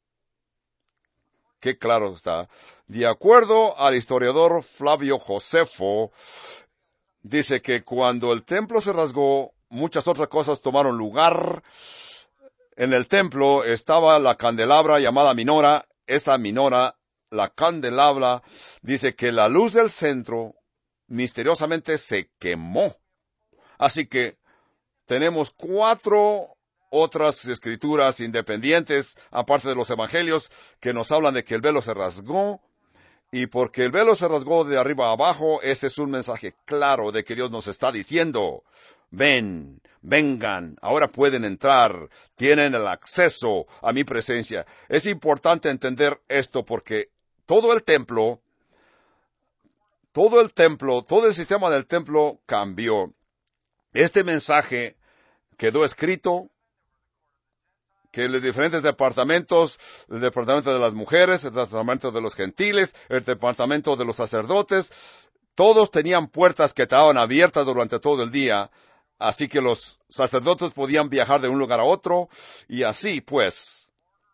Qué claro está. De acuerdo al historiador Flavio Josefo, dice que cuando el templo se rasgó, muchas otras cosas tomaron lugar. En el templo estaba la candelabra llamada minora. Esa minora, la candelabra, dice que la luz del centro misteriosamente se quemó. Así que tenemos cuatro otras escrituras independientes, aparte de los evangelios, que nos hablan de que el velo se rasgó, y porque el velo se rasgó de arriba a abajo, ese es un mensaje claro de que Dios nos está diciendo, ven, vengan, ahora pueden entrar, tienen el acceso a mi presencia. Es importante entender esto porque todo el templo, todo el templo, todo el sistema del templo cambió. Este mensaje quedó escrito, que los diferentes departamentos, el departamento de las mujeres, el departamento de los gentiles, el departamento de los sacerdotes, todos tenían puertas que estaban abiertas durante todo el día, así que los sacerdotes podían viajar de un lugar a otro, y así pues,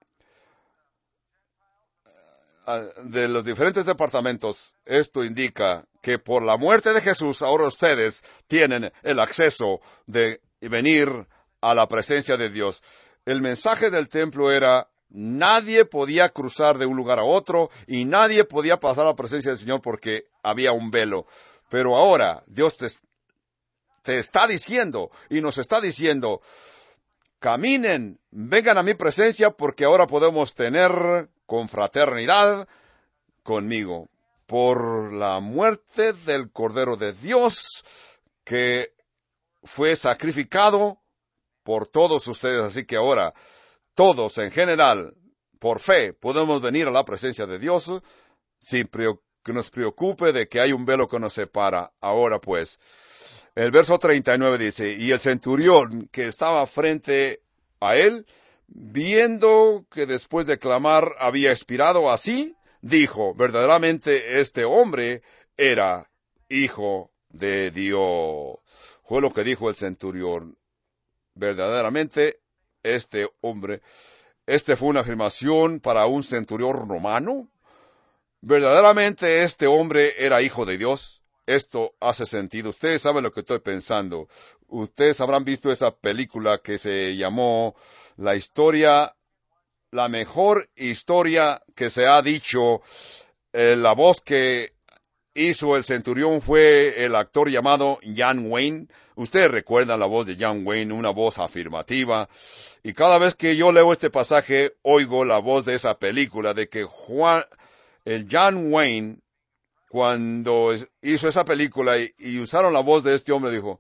de los diferentes departamentos, esto indica que por la muerte de Jesús, ahora ustedes tienen el acceso de venir a la presencia de Dios. El mensaje del templo era, nadie podía cruzar de un lugar a otro y nadie podía pasar a la presencia del Señor porque había un velo. Pero ahora Dios te, te está diciendo y nos está diciendo, caminen, vengan a mi presencia porque ahora podemos tener confraternidad conmigo. Por la muerte del Cordero de Dios que fue sacrificado por todos ustedes. Así que ahora, todos en general, por fe, podemos venir a la presencia de Dios sin que nos preocupe de que hay un velo que nos separa. Ahora pues, el verso treinta y nueve dice, y el centurión que estaba frente a él, viendo que después de clamar había expirado así, dijo, verdaderamente este hombre era hijo de Dios. Fue lo que dijo el centurión. Verdaderamente este hombre, este fue una afirmación para un centurión romano. Verdaderamente este hombre era hijo de Dios. Esto hace sentido. Ustedes saben lo que estoy pensando. Ustedes habrán visto esa película que se llamó La historia, la mejor historia que se ha dicho. Eh, la voz que hizo el centurión fue el actor llamado John Wayne. Ustedes recuerdan la voz de John Wayne, una voz afirmativa. Y cada vez que yo leo este pasaje, oigo la voz de esa película, de que Juan, el John Wayne, cuando hizo esa película y, y usaron la voz de este hombre, dijo,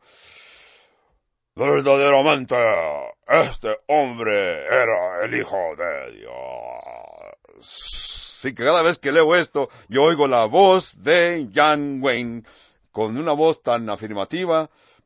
verdaderamente este hombre era el hijo de Dios. Así que cada vez que leo esto, yo oigo la voz de John Wayne con una voz tan afirmativa.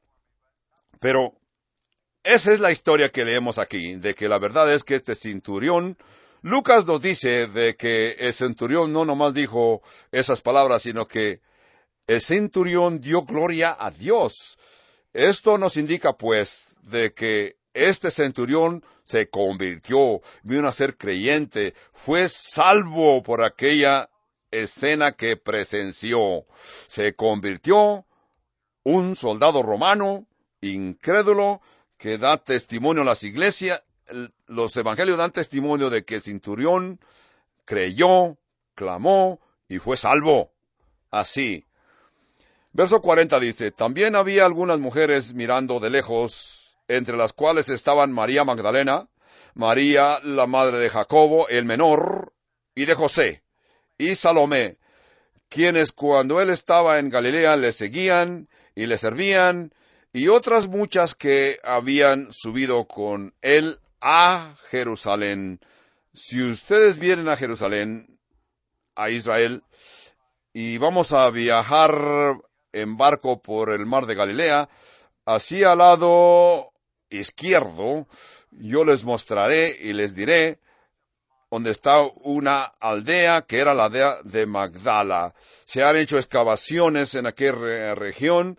Pero esa es la historia que leemos aquí, de que la verdad es que este centurión, Lucas nos dice de que el centurión no nomás dijo esas palabras, sino que el centurión dio gloria a Dios. Esto nos indica, pues, de que este centurión se convirtió, vino a ser creyente, fue salvo por aquella escena que presenció. Se convirtió un soldado romano, incrédulo, que da testimonio a las iglesias. Los evangelios dan testimonio de que el centurión creyó, clamó y fue salvo. Así. Verso cuarenta dice, también había algunas mujeres mirando de lejos, entre las cuales estaban María Magdalena, María la madre de Jacobo, el menor, y de José, y Salomé, quienes cuando él estaba en Galilea le seguían y le servían, y otras muchas que habían subido con él a Jerusalén. Si ustedes vienen a Jerusalén, a Israel, y vamos a viajar en barco por el mar de Galilea, así al lado izquierdo, yo les mostraré y les diré donde está una aldea que era la aldea de Magdala. Se han hecho excavaciones en aquella región,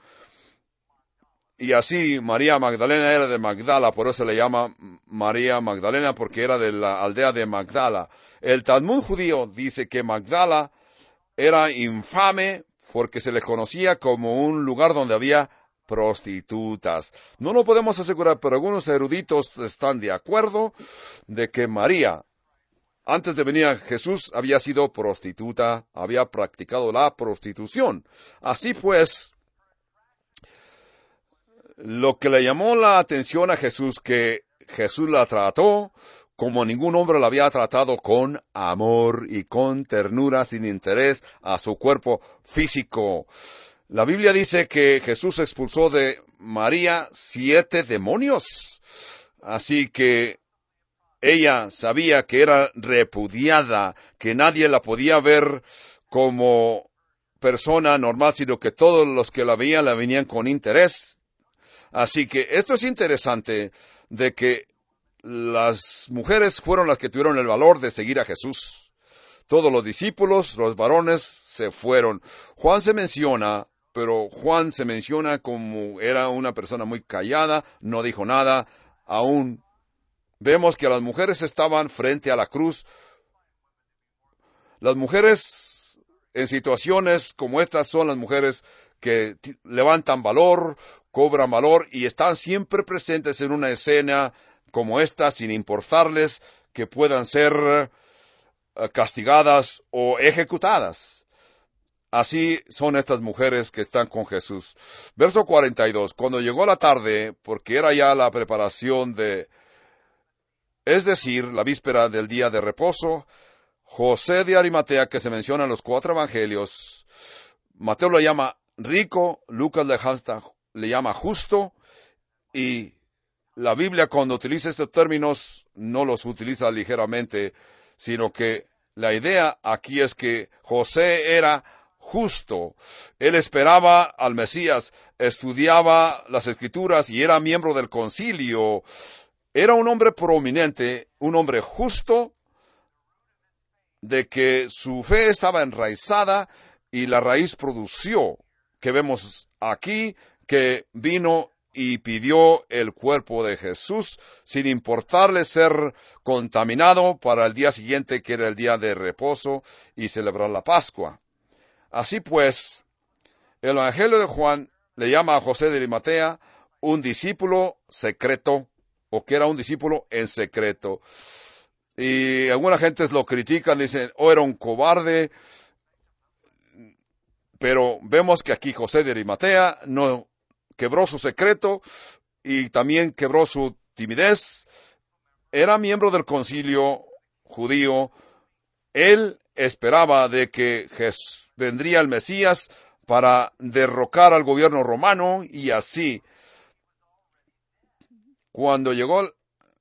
y así María Magdalena era de Magdala, por eso se le llama María Magdalena, porque era de la aldea de Magdala. El Talmud judío dice que Magdala era infame porque se le conocía como un lugar donde había prostitutas. No lo podemos asegurar, pero algunos eruditos están de acuerdo de que María, antes de venir a Jesús, había sido prostituta, había practicado la prostitución. Así pues, lo que le llamó la atención a Jesús, que Jesús la trató como ningún hombre la había tratado, con amor y con ternura, sin interés a su cuerpo físico. La Biblia dice que Jesús expulsó de María siete demonios. Así que ella sabía que era repudiada, que nadie la podía ver como persona normal, sino que todos los que la veían la venían con interés. Así que esto es interesante, de que las mujeres fueron las que tuvieron el valor de seguir a Jesús. Todos los discípulos, los varones, se fueron. Juan se menciona, pero Juan se menciona como era una persona muy callada, no dijo nada. Aún vemos que las mujeres estaban frente a la cruz. Las mujeres en situaciones como estas son las mujeres que levantan valor, cobran valor y están siempre presentes en una escena como esta, sin importarles que puedan ser uh, castigadas o ejecutadas. Así son estas mujeres que están con Jesús. Verso cuarenta y dos. Cuando llegó la tarde, porque era ya la preparación de, es decir, la víspera del día de reposo, José de Arimatea, que se menciona en los cuatro evangelios, Mateo lo llama rico, Lucas le, le llama justo, y la Biblia cuando utiliza estos términos no los utiliza ligeramente, sino que la idea aquí es que José era justo. Él esperaba al Mesías, estudiaba las Escrituras y era miembro del concilio. Era un hombre prominente, un hombre justo, de que su fe estaba enraizada y la raíz produció, que vemos aquí, que vino y pidió el cuerpo de Jesús, sin importarle ser contaminado para el día siguiente, que era el día de reposo, y celebrar la Pascua. Así pues, el Evangelio de Juan le llama a José de Arimatea un discípulo secreto, o que era un discípulo en secreto. Y algunas gentes lo critican, dicen, oh, era un cobarde, pero vemos que aquí José de Arimatea no quebró su secreto y también quebró su timidez. Era miembro del concilio judío. Él esperaba de que Jesús, vendría el Mesías para derrocar al gobierno romano, y así, cuando llegó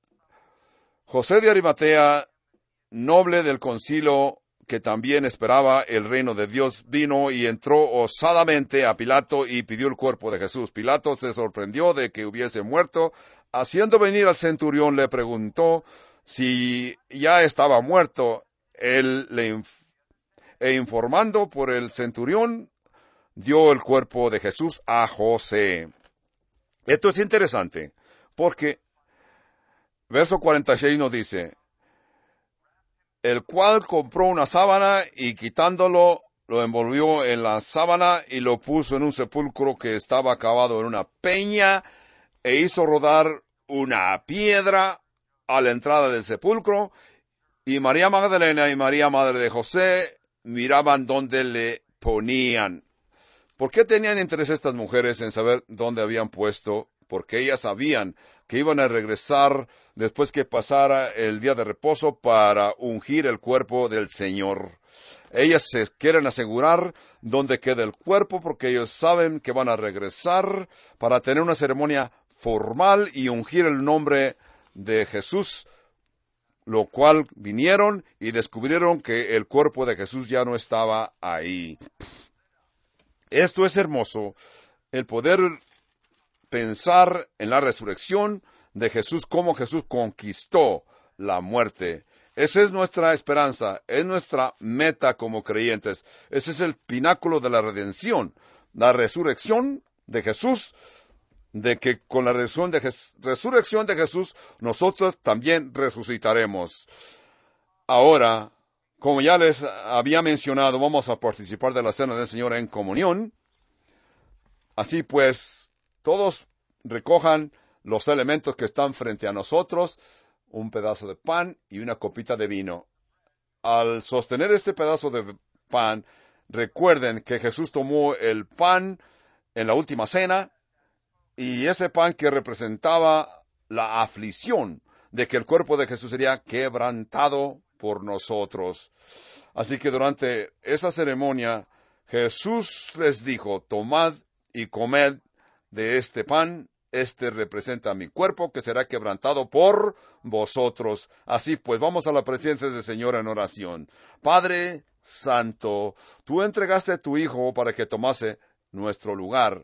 José de Arimatea, noble del concilio, que también esperaba el reino de Dios, vino y entró osadamente a Pilato y pidió el cuerpo de Jesús. Pilato se sorprendió de que hubiese muerto. Haciendo venir al centurión, le preguntó si ya estaba muerto. Él le inf- e informando por el centurión, dio el cuerpo de Jesús a José. Esto es interesante, porque verso cuarenta y seis nos dice, el cual compró una sábana y quitándolo, lo envolvió en la sábana y lo puso en un sepulcro que estaba cavado en una peña, e hizo rodar una piedra a la entrada del sepulcro, y María Magdalena y María, madre de José, miraban dónde le ponían. ¿Por qué tenían interés estas mujeres en saber dónde habían puesto? Porque ellas sabían que iban a regresar después que pasara el día de reposo para ungir el cuerpo del Señor. Ellas se quieren asegurar dónde queda el cuerpo, porque ellos saben que van a regresar para tener una ceremonia formal y ungir el nombre de Jesús, lo cual vinieron y descubrieron que el cuerpo de Jesús ya no estaba ahí. Esto es hermoso, el poder pensar en la resurrección de Jesús, cómo Jesús conquistó la muerte. Esa es nuestra esperanza, es nuestra meta como creyentes. Ese es el pináculo de la redención, la resurrección de Jesús, de que con la resurrección de, Jes- resurrección de Jesús nosotros también resucitaremos. Ahora, como ya les había mencionado, vamos a participar de la cena del Señor en comunión. Así pues, todos recojan los elementos que están frente a nosotros, un pedazo de pan y una copita de vino. Al sostener este pedazo de pan, recuerden que Jesús tomó el pan en la última cena, y ese pan que representaba la aflicción de que el cuerpo de Jesús sería quebrantado por nosotros. Así que durante esa ceremonia, Jesús les dijo, tomad y comed de este pan, este representa mi cuerpo que será quebrantado por vosotros. Así pues, vamos a la presencia del Señor en oración. Padre Santo, tú entregaste a tu Hijo para que tomase nuestro lugar.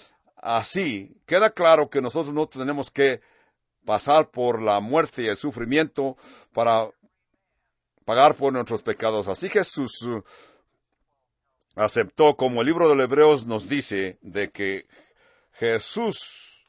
Así, queda claro que nosotros no tenemos que pasar por la muerte y el sufrimiento para pagar por nuestros pecados. Así Jesús uh, aceptó, como el libro de los Hebreos nos dice, de que Jesús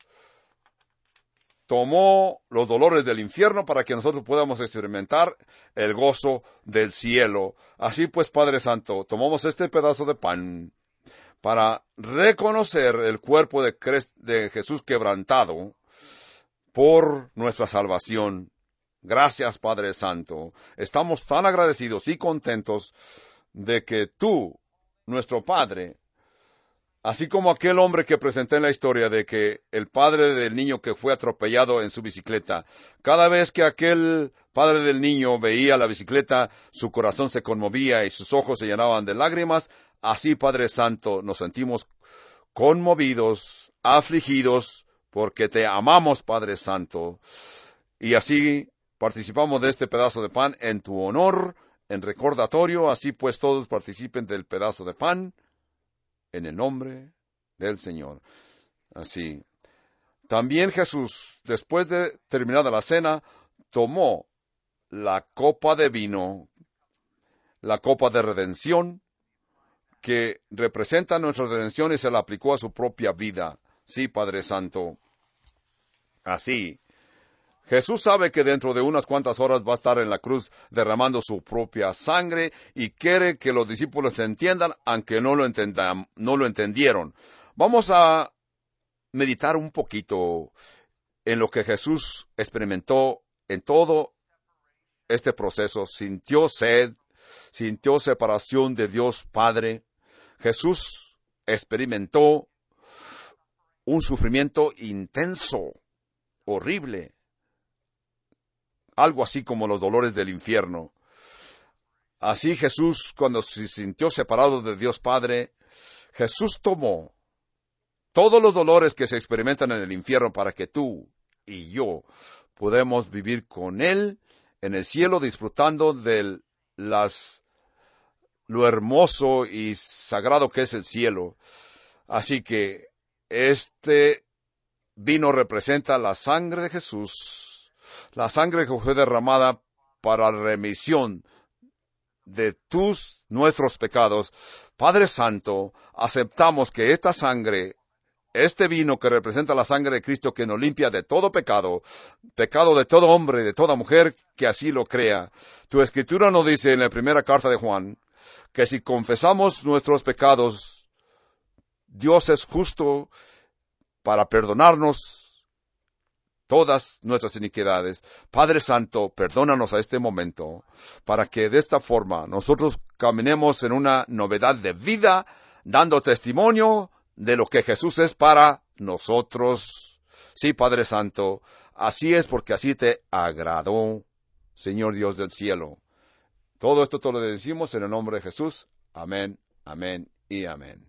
tomó los dolores del infierno para que nosotros podamos experimentar el gozo del cielo. Así pues, Padre Santo, tomamos este pedazo de pan para reconocer el cuerpo de, Cres- de Jesús quebrantado por nuestra salvación. Gracias, Padre Santo. Estamos tan agradecidos y contentos de que tú, nuestro Padre, así como aquel hombre que presenté en la historia de que el padre del niño que fue atropellado en su bicicleta, cada vez que aquel padre del niño veía la bicicleta, su corazón se conmovía y sus ojos se llenaban de lágrimas. Así, Padre Santo, nos sentimos conmovidos, afligidos, porque te amamos, Padre Santo. Y así participamos de este pedazo de pan en tu honor, en recordatorio. Así pues todos participen del pedazo de pan en el nombre del Señor. Así. También Jesús, después de terminada la cena, tomó la copa de vino, la copa de redención, que representa nuestra redención y se la aplicó a su propia vida. Sí, Padre Santo. Así. Jesús sabe que dentro de unas cuantas horas va a estar en la cruz derramando su propia sangre y quiere que los discípulos entiendan, aunque no lo entendan, no lo entendieron. Vamos a meditar un poquito en lo que Jesús experimentó en todo este proceso. Sintió sed, sintió separación de Dios Padre. Jesús experimentó un sufrimiento intenso, horrible, algo así como los dolores del infierno. Así Jesús, cuando se sintió separado de Dios Padre, Jesús tomó todos los dolores que se experimentan en el infierno para que tú y yo podamos vivir con Él en el cielo, disfrutando de las, lo hermoso y sagrado que es el cielo. Así que este vino representa la sangre de Jesús, la sangre que fue derramada para la remisión de tus, nuestros pecados. Padre Santo, aceptamos que esta sangre, este vino que representa la sangre de Cristo que nos limpia de todo pecado, pecado de todo hombre, de toda mujer que así lo crea. Tu Escritura nos dice en la primera carta de Juan, que si confesamos nuestros pecados, Dios es justo para perdonarnos todas nuestras iniquidades. Padre Santo, perdónanos a este momento, para que de esta forma nosotros caminemos en una novedad de vida, dando testimonio de lo que Jesús es para nosotros. Sí, Padre Santo, así es porque así te agradó, Señor Dios del cielo. Todo esto te lo decimos en el nombre de Jesús. Amén, amén y amén.